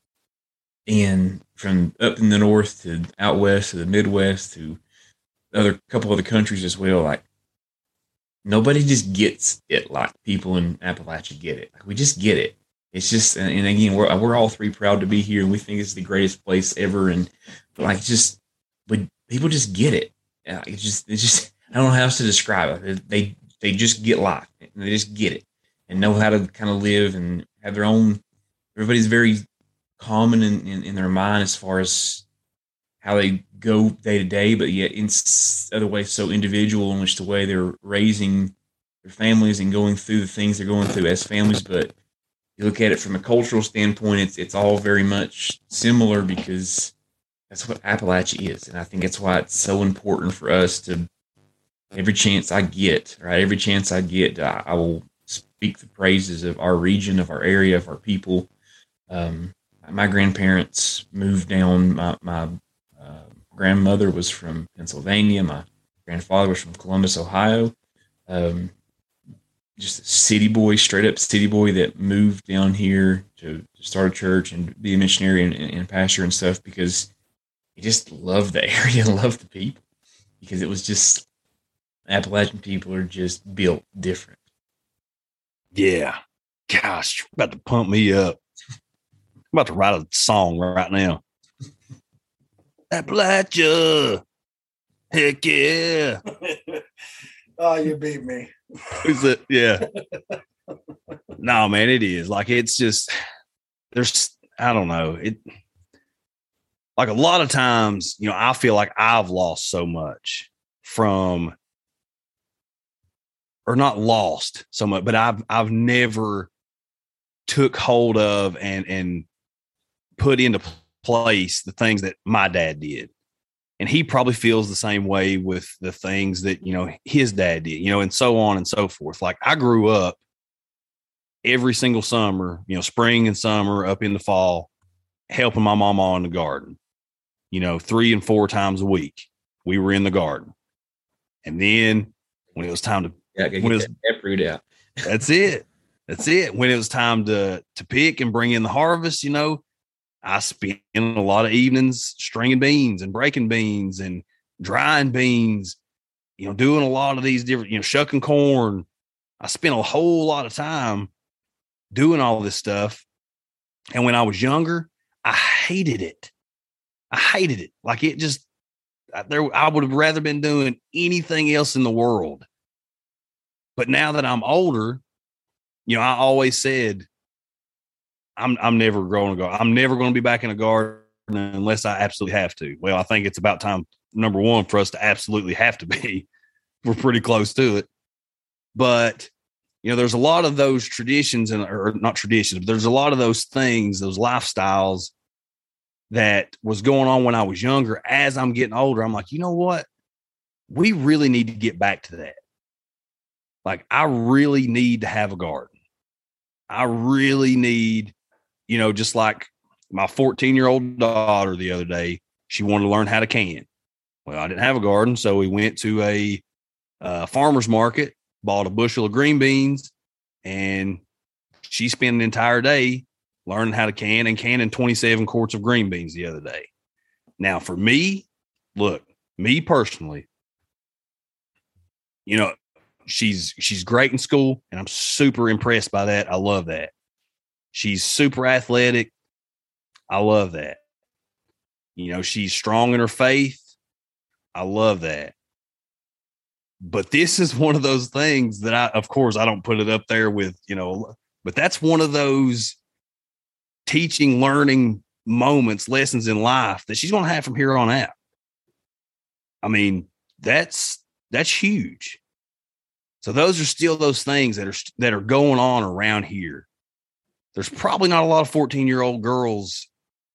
S6: And from up in the north to out west to the Midwest to other couple other countries as well, like nobody just gets it like people in Appalachia get it. Like we just get it. It's just, and, and again, we're we're all three proud to be here, and we think it's the greatest place ever. And like, just, but people just get it. Yeah, it's just, it's just, I don't know how else to describe it. They they just get life, and they just get it, and know how to kind of live and have their own. Everybody's very common in, in, in their mind as far as how they go day to day, but yet in other ways so individual in which the way they're raising their families and going through the things they're going through as families. But you look at it from a cultural standpoint, it's it's all very much similar because that's what Appalachia is. And I think that's why it's so important for us to, every chance I get, right, every chance I get, I, I will speak the praises of our region, of our area, of our people. Um, my grandparents moved down. My, my uh, grandmother was from Pennsylvania. My grandfather was from Columbus, Ohio. Um, just a city boy, straight up city boy that moved down here to, to start a church and be a missionary and, and, and pastor and stuff because he just loved the area, loved the people, because it was just Appalachian people are just built different.
S1: Yeah. Gosh, you're about to pump me up. I'm about to write a song right now. Appalachia. Heck yeah.
S4: Oh, you beat me.
S1: Is it? Yeah. No, man, it is. Like, it's just, there's, I don't know. It, like a lot of times, you know, I feel like I've lost so much from, or not lost so much, but I've, I've never took hold of and, and put into place the things that my dad did. And he probably feels the same way with the things that, you know, his dad did, you know, and so on and so forth. Like, I grew up every single summer, you know, spring and summer up in the fall, helping my mama in the garden, you know, three and four times a week. We were in the garden. And then when it was time to,
S6: Yeah, I
S1: when it was,
S6: get that fruit out.
S1: that's it. That's it. When it was time to, to pick and bring in the harvest, you know, I spent a lot of evenings stringing beans and breaking beans and drying beans, you know, doing a lot of these different, you know, shucking corn. I spent a whole lot of time doing all this stuff. And when I was younger, I hated it. I hated it. Like, it just, there, I would have rather been doing anything else in the world. But now that I'm older, you know, I always said, I'm I'm never going to go. I'm never going to be back in a garden unless I absolutely have to. Well, I think it's about time, number one, for us to absolutely have to be. We're pretty close to it. But, you know, there's a lot of those traditions, and or not traditions, but there's a lot of those things, those lifestyles that was going on when I was younger. As I'm getting older, I'm like, you know what? We really need to get back to that. Like, I really need to have a garden. I really need, you know, just like my fourteen-year-old daughter the other day, she wanted to learn how to can. Well, I didn't have a garden, so we went to a uh, farmer's market, bought a bushel of green beans, and she spent an entire day learning how to can and canning twenty-seven quarts of green beans the other day. Now, for me, look, me personally, you know, she's she's great in school, and I'm super impressed by that. I love that. She's super athletic. I love that. You know, she's strong in her faith. I love that. But this is one of those things that I, of course, I don't put it up there with, you know, but that's one of those teaching, learning moments, lessons in life that she's going to have from here on out. I mean, that's, that's huge. So those are still those things that are, that are going on around here. There's probably not a lot of fourteen-year-old girls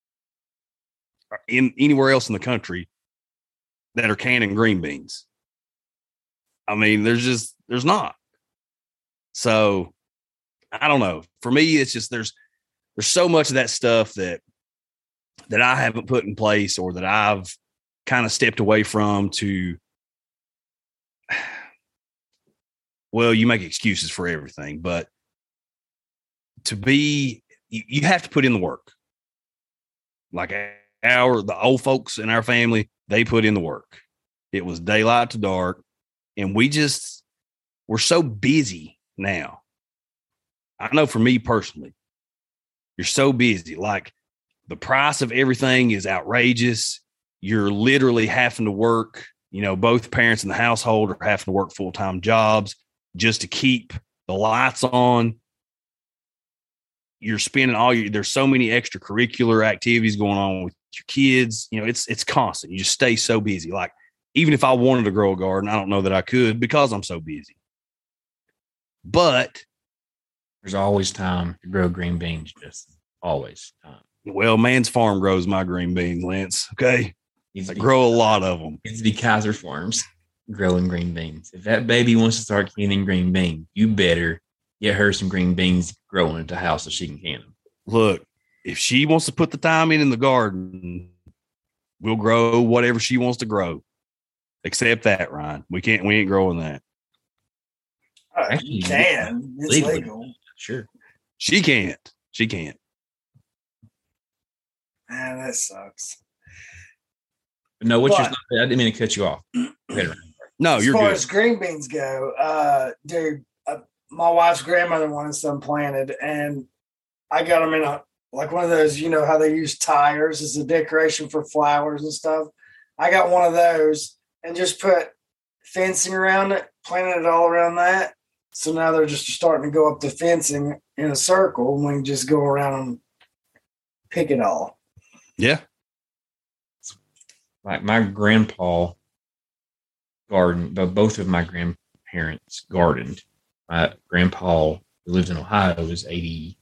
S1: in anywhere else in the country that are canning green beans. I mean, there's just, there's not. So I don't know. For me, it's just, there's, there's so much of that stuff that, that I haven't put in place, or that I've kind of stepped away from to, well, you make excuses for everything, but to be, you, you have to put in the work. Like our, the old folks in our family, they put in the work. It was daylight to dark, and we just, we're so busy now. I know for me personally, you're so busy. Like, the price of everything is outrageous. You're literally having to work, you know, both parents in the household are having to work full-time jobs just to keep the lights on. You're spending all your, there's so many extracurricular activities going on with your kids. You know, it's, it's constant. You just stay so busy. Like, even if I wanted to grow a garden, I don't know that I could because I'm so busy. But
S6: there's always time to grow green beans, just always time.
S1: Well, Man's Farm grows my green beans, Lance. Okay. I grow a lot of them.
S6: It's the Kaiser Farms growing green beans. If that baby wants to start canning green beans, you better get her some green beans growing at the house so she can can them.
S1: Look, if she wants to put the time in in the garden, we'll grow whatever she wants to grow. Except that, Ryan. We can't, we ain't growing that.
S4: Uh,
S6: Actually,
S4: you can. It's
S6: legally.
S4: legal.
S6: Sure.
S1: She can't. She can't.
S4: Man, that sucks.
S6: No, which
S4: But-
S6: is not, I didn't mean to cut you off. Go ahead, Ryan.
S1: No,
S4: as
S1: you're
S4: far
S1: good.
S4: as green beans go, uh, dude, uh, my wife's grandmother wanted some planted, and I got them in a like one of those. You know how they use tires as a decoration for flowers and stuff. I got one of those and just put fencing around it, planted it all around that. So now they're just starting to go up the fencing in a circle, and we can just go around and pick it all.
S1: Yeah.
S6: Like my grandpa garden, but both of my grandparents gardened. My grandpa, who lives in Ohio, is eighty-five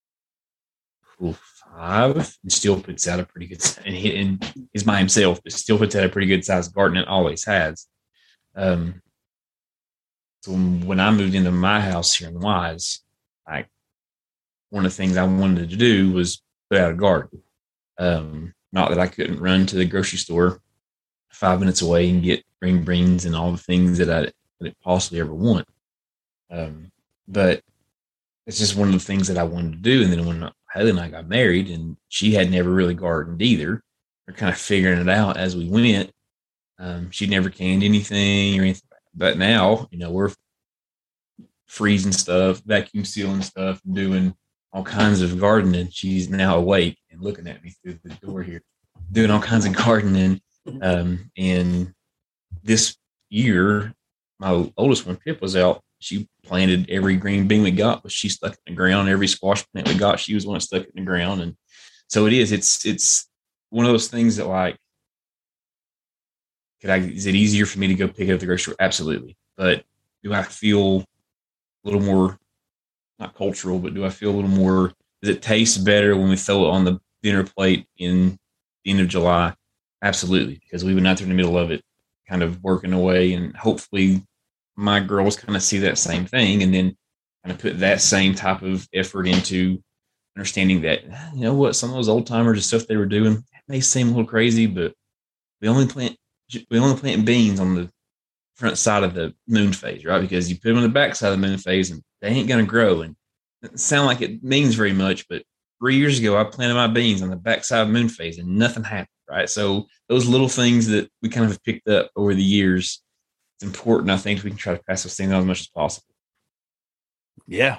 S6: and still puts out a pretty good, and, he, and he's by himself, but still puts out a pretty good sized garden and always has. Um, so when I moved into my house here in Wise, like one of the things I wanted to do was put out a garden. Um, not that I couldn't run to the grocery store five minutes away and get green beans and all the things that I could possibly ever want. Um, but it's just one of the things that I wanted to do. And then when Haley and I got married, and she had never really gardened either, we're kind of figuring it out as we went. Um, she never canned anything or anything. But now, you know, we're freezing stuff, vacuum sealing stuff, and doing all kinds of gardening. She's now awake and looking at me through the door here, doing all kinds of gardening. Um, and this year, my oldest one, Pip, was out. She planted every green bean we got, but she stuck it in the ground. Every squash plant we got, she was the one that stuck it in the ground. And so it is. It's it's one of those things that, like, could I? Is it easier for me to go pick it up at the grocery store? Absolutely. But do I feel a little more, not cultural, but do I feel a little more? Does it taste better when we throw it on the dinner plate in the end of July? Absolutely, because we've been out there in the middle of it, kind of working away, and hopefully my girls kind of see that same thing, and then kind of put that same type of effort into understanding that, you know what, some of those old timers and stuff they were doing, it may seem a little crazy, but we only plant we only plant beans on the front side of the moon phase, right? Because you put them on the back side of the moon phase, and they ain't going to grow. And it doesn't sound like it means very much, but three years ago, I planted my beans on the back side of moon phase, and nothing happened, right? So those little things that we kind of have picked up over the years, it's important. I think we can try to pass those things on as much as possible.
S1: Yeah.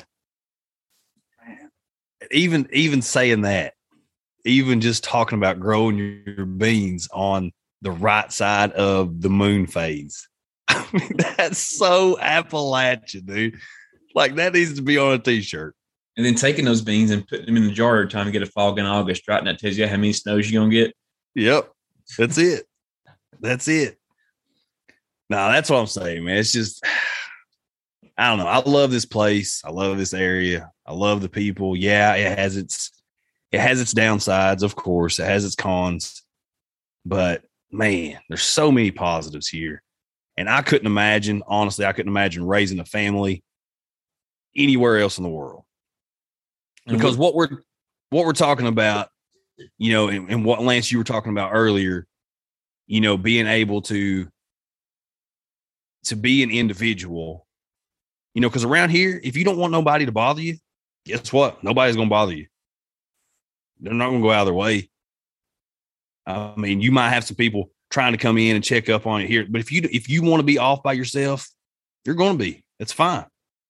S1: Even even saying that, even just talking about growing your beans on the right side of the moon phase. I mean, that's so Appalachian, dude. Like, that needs to be on a t-shirt.
S6: And then taking those beans and putting them in the jar every time you get a fog in August, right? And that tells you how many snows you're going to get.
S1: Yep. That's it. That's it. No, that's what I'm saying, man. It's just, I don't know. I love this place. I love this area. I love the people. Yeah, it has its, it has its downsides, of course. It has its cons. But, man, there's so many positives here. And I couldn't imagine, honestly, I couldn't imagine raising a family anywhere else in the world. Because what we're what we're talking about, you know, and, and what Lance you were talking about earlier, you know, being able to to be an individual, you know, because around here, if you don't want nobody to bother you, guess what? Nobody's going to bother you. They're not going to go out of their way. I mean, you might have some people trying to come in and check up on it here, but if you if you want to be off by yourself, you're going to be. That's fine.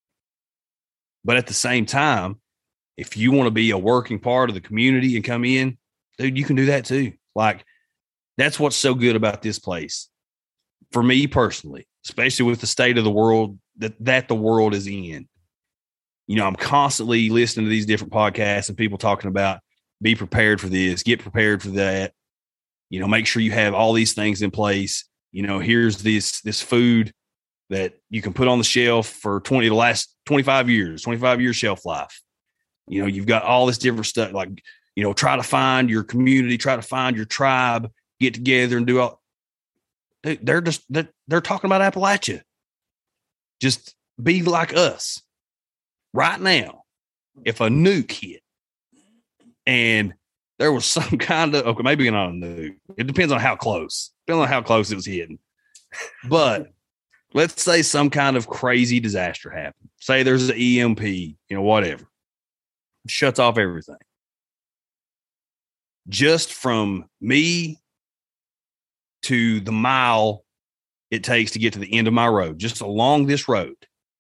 S1: But at the same time, if you want to be a working part of the community and come in, dude, you can do that too. Like, that's what's so good about this place. For me personally, especially with the state of the world that, that the world is in. You know, I'm constantly listening to these different podcasts and people talking about be prepared for this, get prepared for that. You know, make sure you have all these things in place. You know, here's this this food that you can put on the shelf for twenty the last twenty-five years, twenty-five year shelf life. You know, you've got all this different stuff, like, you know, try to find your community, try to find your tribe, get together and do all. They're just, they're, they're talking about Appalachia. Just be like us right now. If a nuke hit and there was some kind of, okay, maybe not a nuke. It depends on how close, depends on how close it was hitting. But let's say some kind of crazy disaster happened. Say there's an E M P, you know, whatever. Shuts off everything. Just from me to the mile it takes to get to the end of my road, just along this road,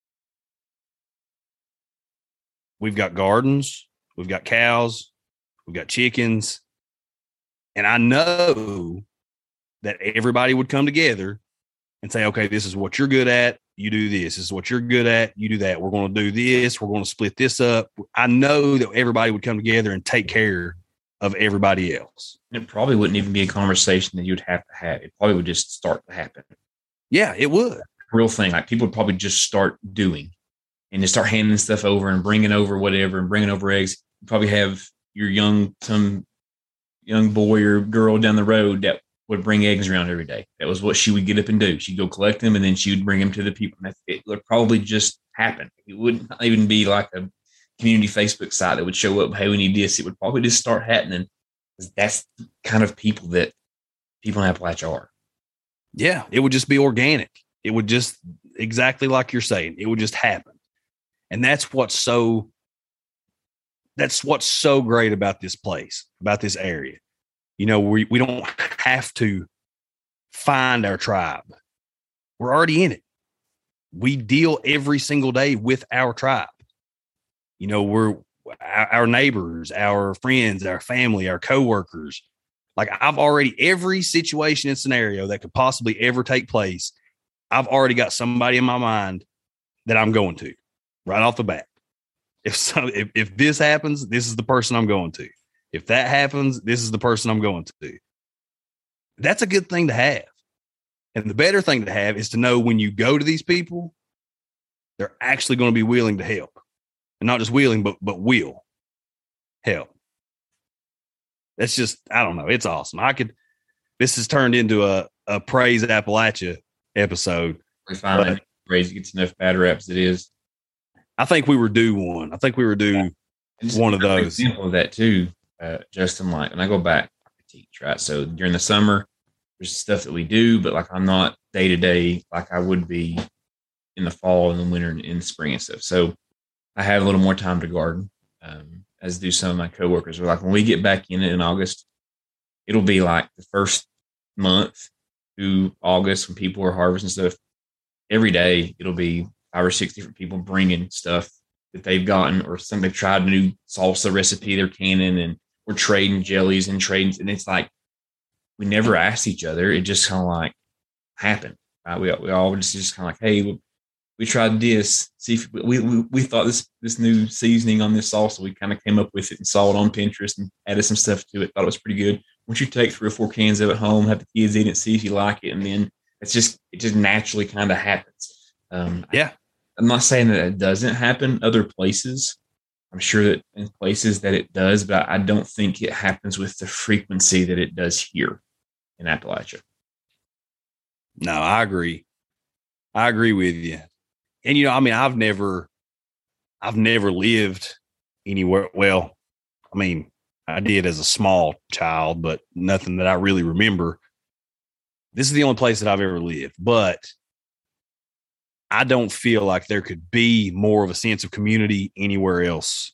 S1: we've got gardens, we've got cows, we've got chickens. And I know that everybody would come together and say, okay, this is what you're good at. You do this. This is what you're good at. You do that. We're going to do this. We're going to split this up. I know that everybody would come together and take care of everybody else.
S6: It probably wouldn't even be a conversation that you'd have to have. It probably would just start to happen.
S1: Yeah, it would.
S6: Real thing. Like people would probably just start doing and just start handing stuff over and bringing over whatever and bringing over eggs. You probably have your young, some young boy or girl down the road that would bring eggs around every day. That was what she would get up and do. She'd go collect them and then she would bring them to the people. And it would probably just happen. It wouldn't even be like a community Facebook site that would show up, hey, we need this. It would probably just start happening. That's the kind of people that people in Appalachia are.
S1: Yeah, it would just be organic. It would just, exactly like you're saying, it would just happen. And that's what's so, that's what's so great about this place, about this area. You know, we, we don't have to find our tribe. We're already in it. We deal every single day with our tribe. You know, we're our, our neighbors, our friends, our family, our coworkers. Like I've already, every situation and scenario that could possibly ever take place, I've already got somebody in my mind that I'm going to right off the bat. If so, if, if this happens, this is the person I'm going to. If that happens, this is the person I'm going to. That's a good thing to have. And the better thing to have is to know when you go to these people, they're actually going to be willing to help. And not just willing, but but will help. That's just, I don't know. It's awesome. I could, this has turned into a, a Praise Appalachia episode.
S6: We finally Praise gets enough bad reps it is.
S1: I think we were due one. I think we were due yeah. one of those.
S6: Example of that too, uh, Justin. Like when I go back to teach, right? So during the summer, there's stuff that we do, but like I'm not day to day like I would be in the fall and the winter and in the spring and stuff. So I have a little more time to garden, um, as do some of my coworkers. We're like when we get back in it in August, it'll be like the first month through August when people are harvesting stuff. Every day it'll be five or six different people bringing stuff that they've gotten or something they've tried a new salsa recipe they're canning, and we're trading jellies and trading. And it's like we never asked each other. It just kind of like happened. Right? We we all just just kind of like, hey, we, we tried this. See if we, we we thought this this new seasoning on this salsa. We kind of came up with it and saw it on Pinterest and added some stuff to it. Thought it was pretty good. Once you take three or four cans of it home, have the kids eat it, see if you like it, and then it's just it just naturally kind of happens. Um,
S1: yeah.
S6: I'm not saying that it doesn't happen other places. I'm sure that in places that it does, but I don't think it happens with the frequency that it does here in Appalachia.
S1: No, I agree. I agree with you. And, you know, I mean, I've never, I've never lived anywhere. Well, I mean, I did as a small child, but nothing that I really remember. This is the only place that I've ever lived, but I don't feel like there could be more of a sense of community anywhere else.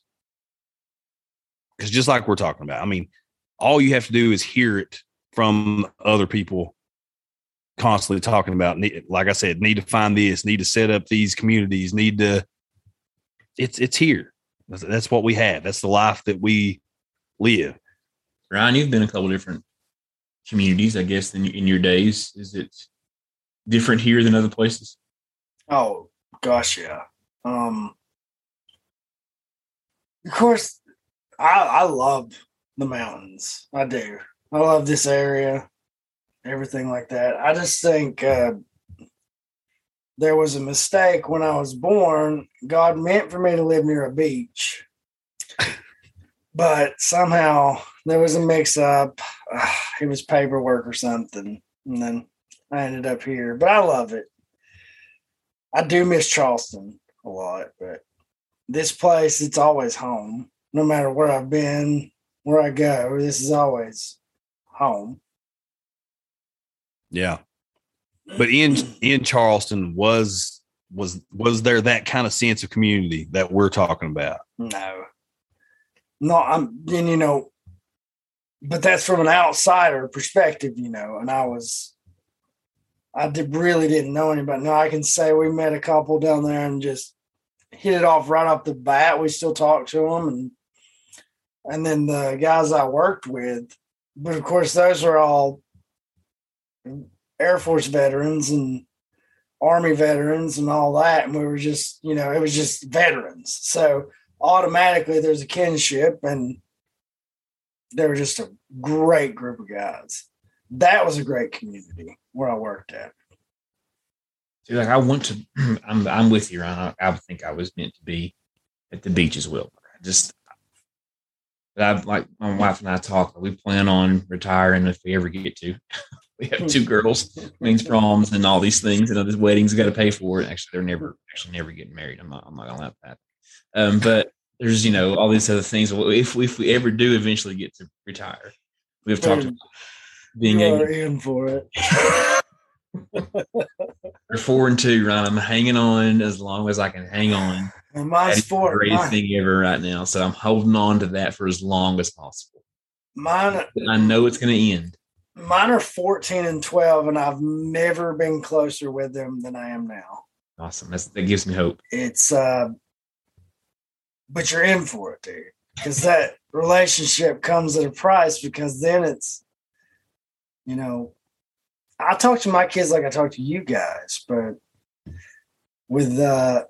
S1: Because just like we're talking about, I mean, all you have to do is hear it from other people constantly talking about, like I said, need to find this, need to set up these communities, need to, it's, it's here. That's what we have. That's the life that we live.
S6: Ryan, you've been in a couple different communities, I guess, in, in your days. Is it different here than other places?
S4: Oh gosh, yeah. Um, of course, I I love the mountains. I do. I love this area, everything like that. I just think uh, there was a mistake when I was born. God meant for me to live near a beach, but somehow there was a mix-up. Uh, it was paperwork or something, and then I ended up here. But I love it. I do miss Charleston a lot, but this place, it's always home. No matter where I've been, where I go, this is always home.
S1: Yeah. but in in Charleston was was was there that kind of sense of community that we're talking about?
S4: No, no. I'm, and you know, but that's from an outsider perspective, you know. And I was, I did, really didn't know anybody. Now I can say we met a couple down there and just hit it off right off the bat. We still talk to them, and and then the guys I worked with, but of course those are all Air Force veterans and Army veterans and all that. And we were just, you know, it was just veterans. So automatically there's a kinship, and they were just a great group of guys. That was a great community where I worked at.
S6: See, like I want to, I'm, I'm with you, Ron. I, I think I was meant to be at the beach as well. I just, I like my wife and I talk, we plan on retiring if we ever get to. We have two girls, means proms and all these things, and other weddings got to pay for it. Actually, they're never actually never getting married. I'm not. I'm not gonna let that. Um, but there's you know all these other things. Well, if if we ever do eventually get to retire, we've talked about being
S4: you are
S6: able,
S4: in for it.
S6: We're four and two, Ryan. I'm hanging on as long as I can hang on.
S4: And mine's
S6: That's
S4: four.
S6: the greatest
S4: Mine,
S6: thing ever right now. So I'm holding on to that for as long as possible.
S4: mine,
S6: I know it's going to end.
S4: mine are fourteen and twelve, and I've never been closer with them than I am now.
S6: Awesome. That's, that gives me hope.
S4: It's, uh, but you're in for it, dude, because that relationship comes at a price. Because then it's, you know, I talk to my kids like I talk to you guys, but with uh,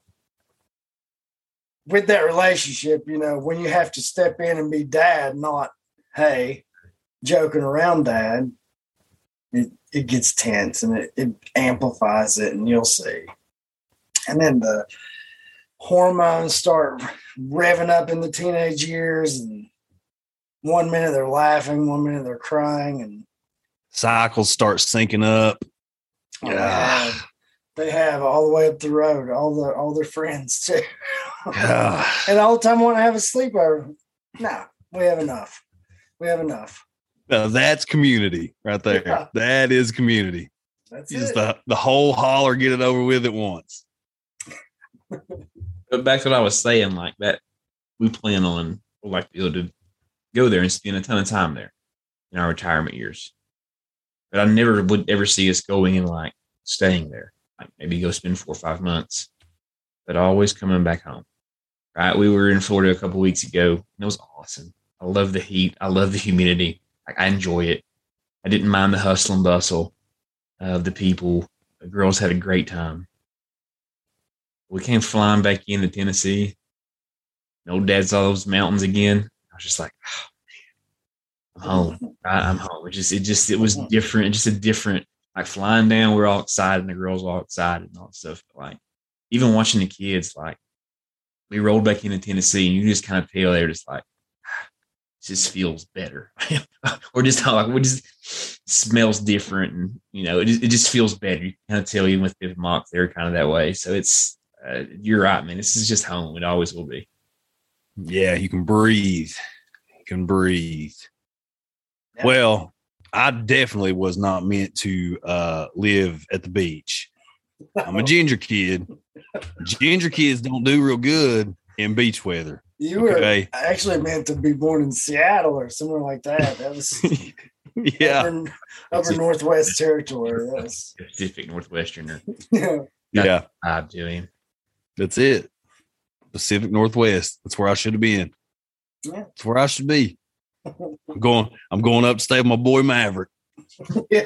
S4: with that relationship, you know, when you have to step in and be dad, not hey, joking around dad, it, it gets tense and it, it amplifies it, and you'll see. And then the hormones start revving up in the teenage years, and one minute they're laughing, one minute they're crying, and
S1: Cycles start syncing up.
S4: oh, they,
S1: Yeah.
S4: have, they have all the way up the road, all the all their friends too.
S1: Yeah.
S4: And all the time want to have a sleepover. No, we have enough. We have enough.
S1: Now, that's community right there.
S4: Yeah.
S1: That is community.
S4: That's
S1: Just
S4: it.
S1: the, the whole holler, get it over with at once.
S6: But back to what I was saying, like that, we plan on, we'll like to be able to go there and spend a ton of time there in our retirement years. But I never would ever see us going and like staying there. Like maybe go spend four or five months, but always coming back home. Right? We were in Florida a couple of weeks ago, and it was awesome. I love the heat. I love the humidity. Like, I enjoy it. I didn't mind the hustle and bustle of the people. The girls had a great time. We came flying back into Tennessee. And old dad saw those mountains again. I was just like, oh, I'm home. I, I'm home. It just, it just, it was different. Just a different, like flying down, we're all excited, and the girls were all excited and all that stuff. But like, even watching the kids, like, we rolled back into Tennessee, and you just kind of feel they're just like, ah, it just feels better. Or just how, like, it just smells different. And, you know, it just, it just feels better. You kind of tell, even with Biff Mock, they're kind of that way. So it's, uh, you're right, man. This is just home. It always will be.
S1: Yeah, you can breathe. You can breathe.
S4: Yeah.
S1: Well, I definitely was not meant to uh, live at the beach. I'm a ginger kid. Ginger kids don't do real good in beach weather.
S4: You were
S1: Okay.
S4: actually meant to be born in Seattle or somewhere like that. That was
S1: Yeah.
S4: upper, upper Northwest territory. That was,
S6: Pacific Northwesterner.
S4: yeah.
S1: Yeah.
S6: I do him.
S1: That's it. Pacific Northwest. That's where I should have been.
S4: Yeah.
S1: That's where I should be. I'm going, I'm going up to stay with my boy Maverick.
S4: Yeah.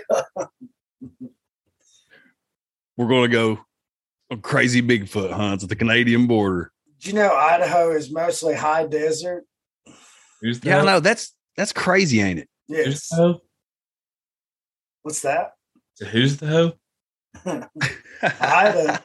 S1: We're going to go on crazy Bigfoot hunts at the Canadian border.
S4: Do you know Idaho is mostly high desert?
S6: Who's the
S1: Yeah, I
S6: hoe?
S1: know. That's that's crazy, ain't it?
S6: Who's
S4: Yes.
S6: the hoe?
S4: What's that?
S6: So who's the hoe?
S4: Ida.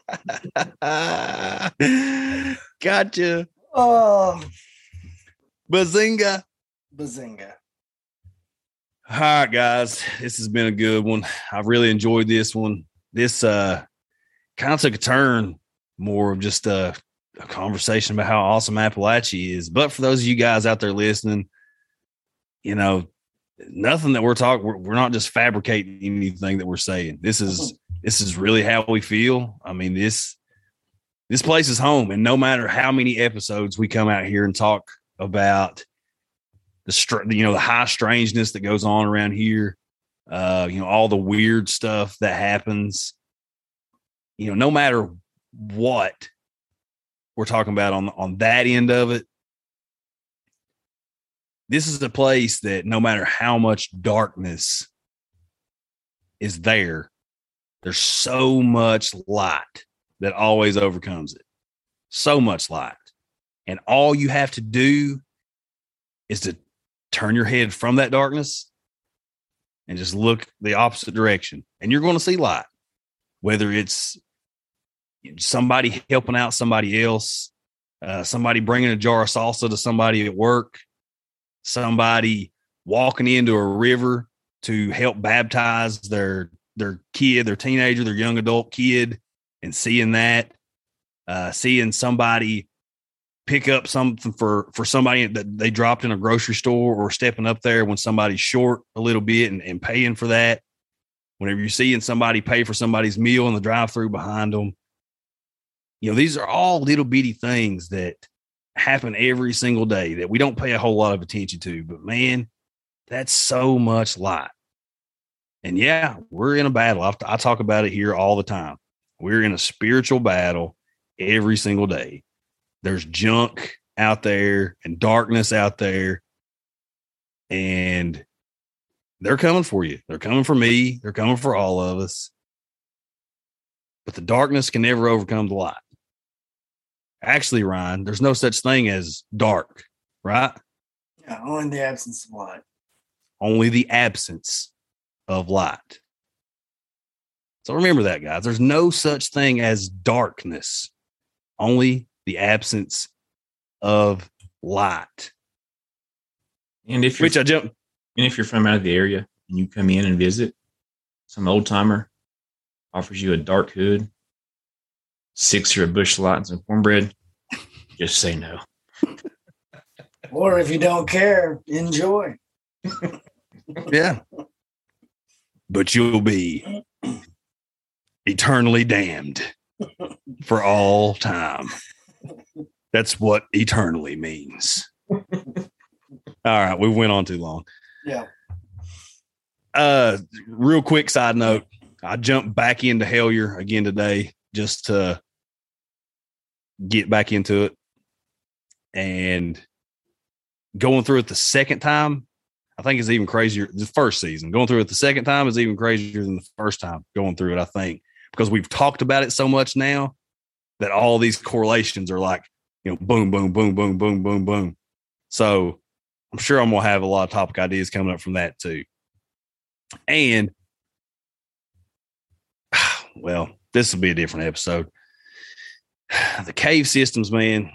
S1: Gotcha.
S4: Oh,
S1: Bazinga.
S4: bazinga.
S1: All right, guys. This has been a good one. I really enjoyed this one. This uh kind of took a turn more of just a, a conversation about how awesome Appalachia is. But for those of you guys out there listening, you know, nothing that we're talking, we're, we're not just fabricating anything that we're saying. This is this is really how we feel. I mean, this this place is home, and no matter how many episodes we come out here and talk about the str- you know the high strangeness that goes on around here, uh, you know all the weird stuff that happens. You know, no matter what we're talking about on on that end of it, this is a place that no matter how much darkness is there, there's so much light that always overcomes it. So much light. And all you have to do is to turn your head from that darkness and just look the opposite direction. And you're going to see light, whether it's somebody helping out somebody else, uh, somebody bringing a jar of salsa to somebody at work, somebody walking into a river to help baptize their their kid, their teenager, their young adult kid, and seeing that, uh, seeing somebody pick up something for, for somebody that they dropped in a grocery store, or stepping up there when somebody's short a little bit and, and paying for that. Whenever you're seeing somebody pay for somebody's meal in the drive-thru behind them, you know, these are all little bitty things that happen every single day that we don't pay a whole lot of attention to, but man, that's so much light. And yeah, we're in a battle. I, I talk about it here all the time. We're in a spiritual battle every single day. There's junk out there and darkness out there, and they're coming for you. They're coming for me. They're coming for all of us. But the darkness can never overcome the light. Actually, Ryan, there's no such thing as dark, right?
S4: Yeah, only the absence of light.
S1: Only the absence of light. So remember that, guys. There's no such thing as darkness. Only the absence of light.
S6: And if you're,
S1: Which I jump.
S6: and if you're from out of the area and you come in and visit, some old timer offers you a dark hood, six or a bush light, and some cornbread, just say no.
S4: Or if you don't care, enjoy.
S1: Yeah. But you'll be eternally damned for all time. That's what eternally means. All right, we went on too long.
S4: Yeah.
S1: Uh, real quick side note, I jumped back into Hellier again today just to get back into it. And going through it the second time, I think it's even crazier. The first season, going through it the second time is even crazier than the first time going through it, I think, because we've talked about it so much now that all these correlations are like, you know, boom, boom, boom, boom, boom, boom, boom. So I'm sure I'm going to have a lot of topic ideas coming up from that too. And, well, this will be a different episode. The cave systems, man.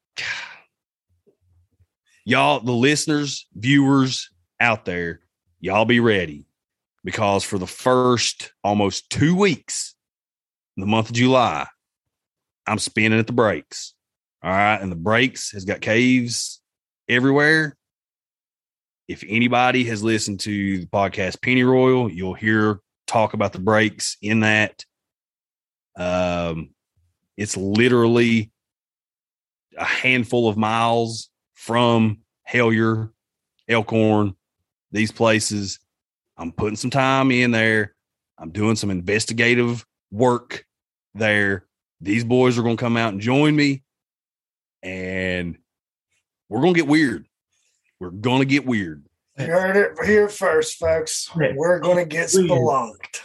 S1: Y'all, the listeners, viewers out there, y'all be ready, because for the first almost two weeks in the month of July, I'm spinning at the breaks. All right. And the breaks has got caves everywhere. If anybody has listened to the podcast Penny Royal, you'll hear talk about the breaks in that. Um, it's literally a handful of miles from Hellier, Elkhorn, these places. I'm putting some time in there. I'm doing some investigative work there. These boys are going to come out and join me, and we're going to get weird. We're going to get weird.
S4: You heard it here first, folks. We're going to get spelunked.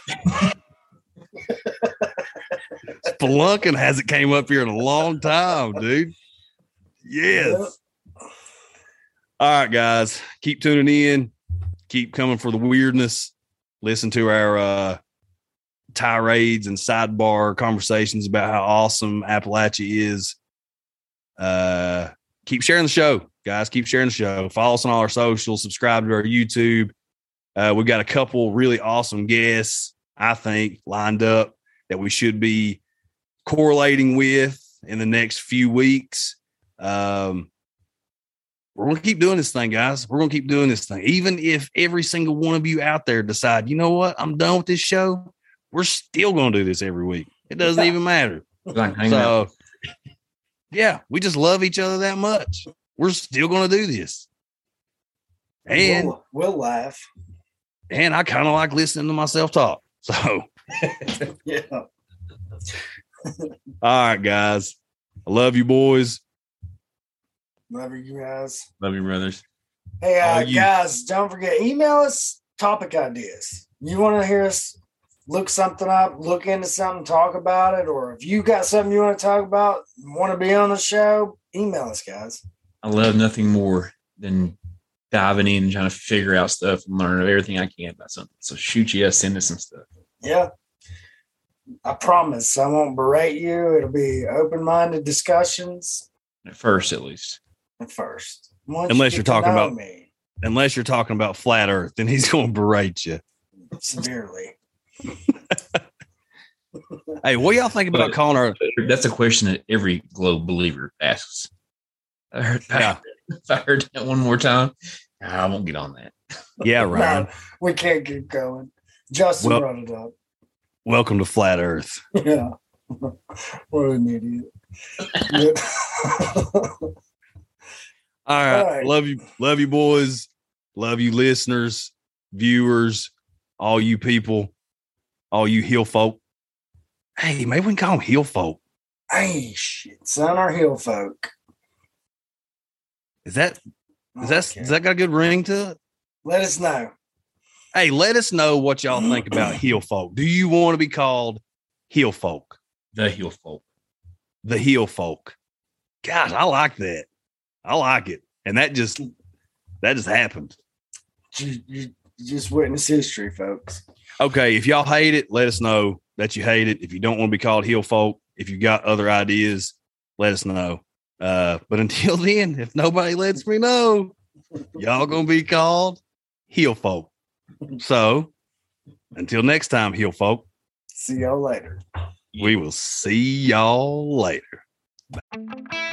S1: Spelunking hasn't came up here in a long time, dude. Yes. Yep. All right, guys. Keep tuning in. Keep coming for the weirdness. Listen to our uh, tirades and sidebar conversations about how awesome Appalachia is. Uh, keep sharing the show, guys. Keep sharing the show. Follow us on all our socials. Subscribe to our YouTube. Uh, we've got a couple really awesome guests, I think, lined up that we should be correlating with in the next few weeks. Um, we're going to keep doing this thing, guys. We're going to keep doing this thing. Even if every single one of you out there decide, you know what, I'm done with this show, we're still going to do this every week. It doesn't even matter.
S6: Like hanging out.
S1: So, yeah, we just love each other that much. We're still going to do this. And
S4: we'll, we'll laugh.
S1: And I kind of like listening to myself talk. So,
S4: yeah.
S1: All right, guys. I love you, boys.
S4: Love you guys.
S6: Love you, brothers.
S4: Hey, uh,
S1: Oh, you-
S4: guys, don't forget, email us topic ideas. You want to hear us look something up, look into something, talk about it, or if you got something you want to talk about, want to be on the show, email us, guys.
S6: I love nothing more than diving in and trying to figure out stuff and learn everything I can about something. So shoot you, send us some stuff.
S4: Yeah. I promise I won't berate you. It'll be open-minded discussions
S6: At first, at least.
S4: at first. Once
S1: Unless
S4: you
S1: you're
S4: get to
S1: talking
S4: know
S1: about-
S4: me
S1: Unless you're talking about flat earth, then he's going to berate you.
S4: severely.
S1: Hey, what do y'all think about
S6: But-
S1: calling our
S6: That's a question that every globe believer asks. I heard,
S1: Yeah.
S6: if I heard that one more time, I won't get on that.
S1: Yeah, Ryan.
S4: No, we can't keep going. Justin
S1: Well-
S4: brought it up.
S1: Welcome to Flat Earth.
S4: Yeah. What an idiot. Yeah.
S1: All right.
S4: All right.
S1: Love you. Love you, boys. Love you, listeners, viewers, all you people, all you hill folk. Hey, maybe we can call them hill folk.
S4: Hey, shit. Son or hill folk.
S1: Is that is that
S4: Okay.
S1: is that got a good ring to it?
S4: Let us know.
S1: Hey, let us know what y'all think about hill folk. Do you want to be called hill folk?
S6: The heel folk.
S1: The hill folk. Gosh, I like that. I like it. And that just that just happened.
S4: You, you, you just witness history, folks.
S1: Okay, if y'all hate it, let us know that you hate it. If you don't want to be called hill folk, if you got other ideas, let us know. Uh, but until then, if nobody lets me know, y'all gonna be called hill folk. So until next time, hill folk,
S4: See y'all later.
S1: we will see y'all later.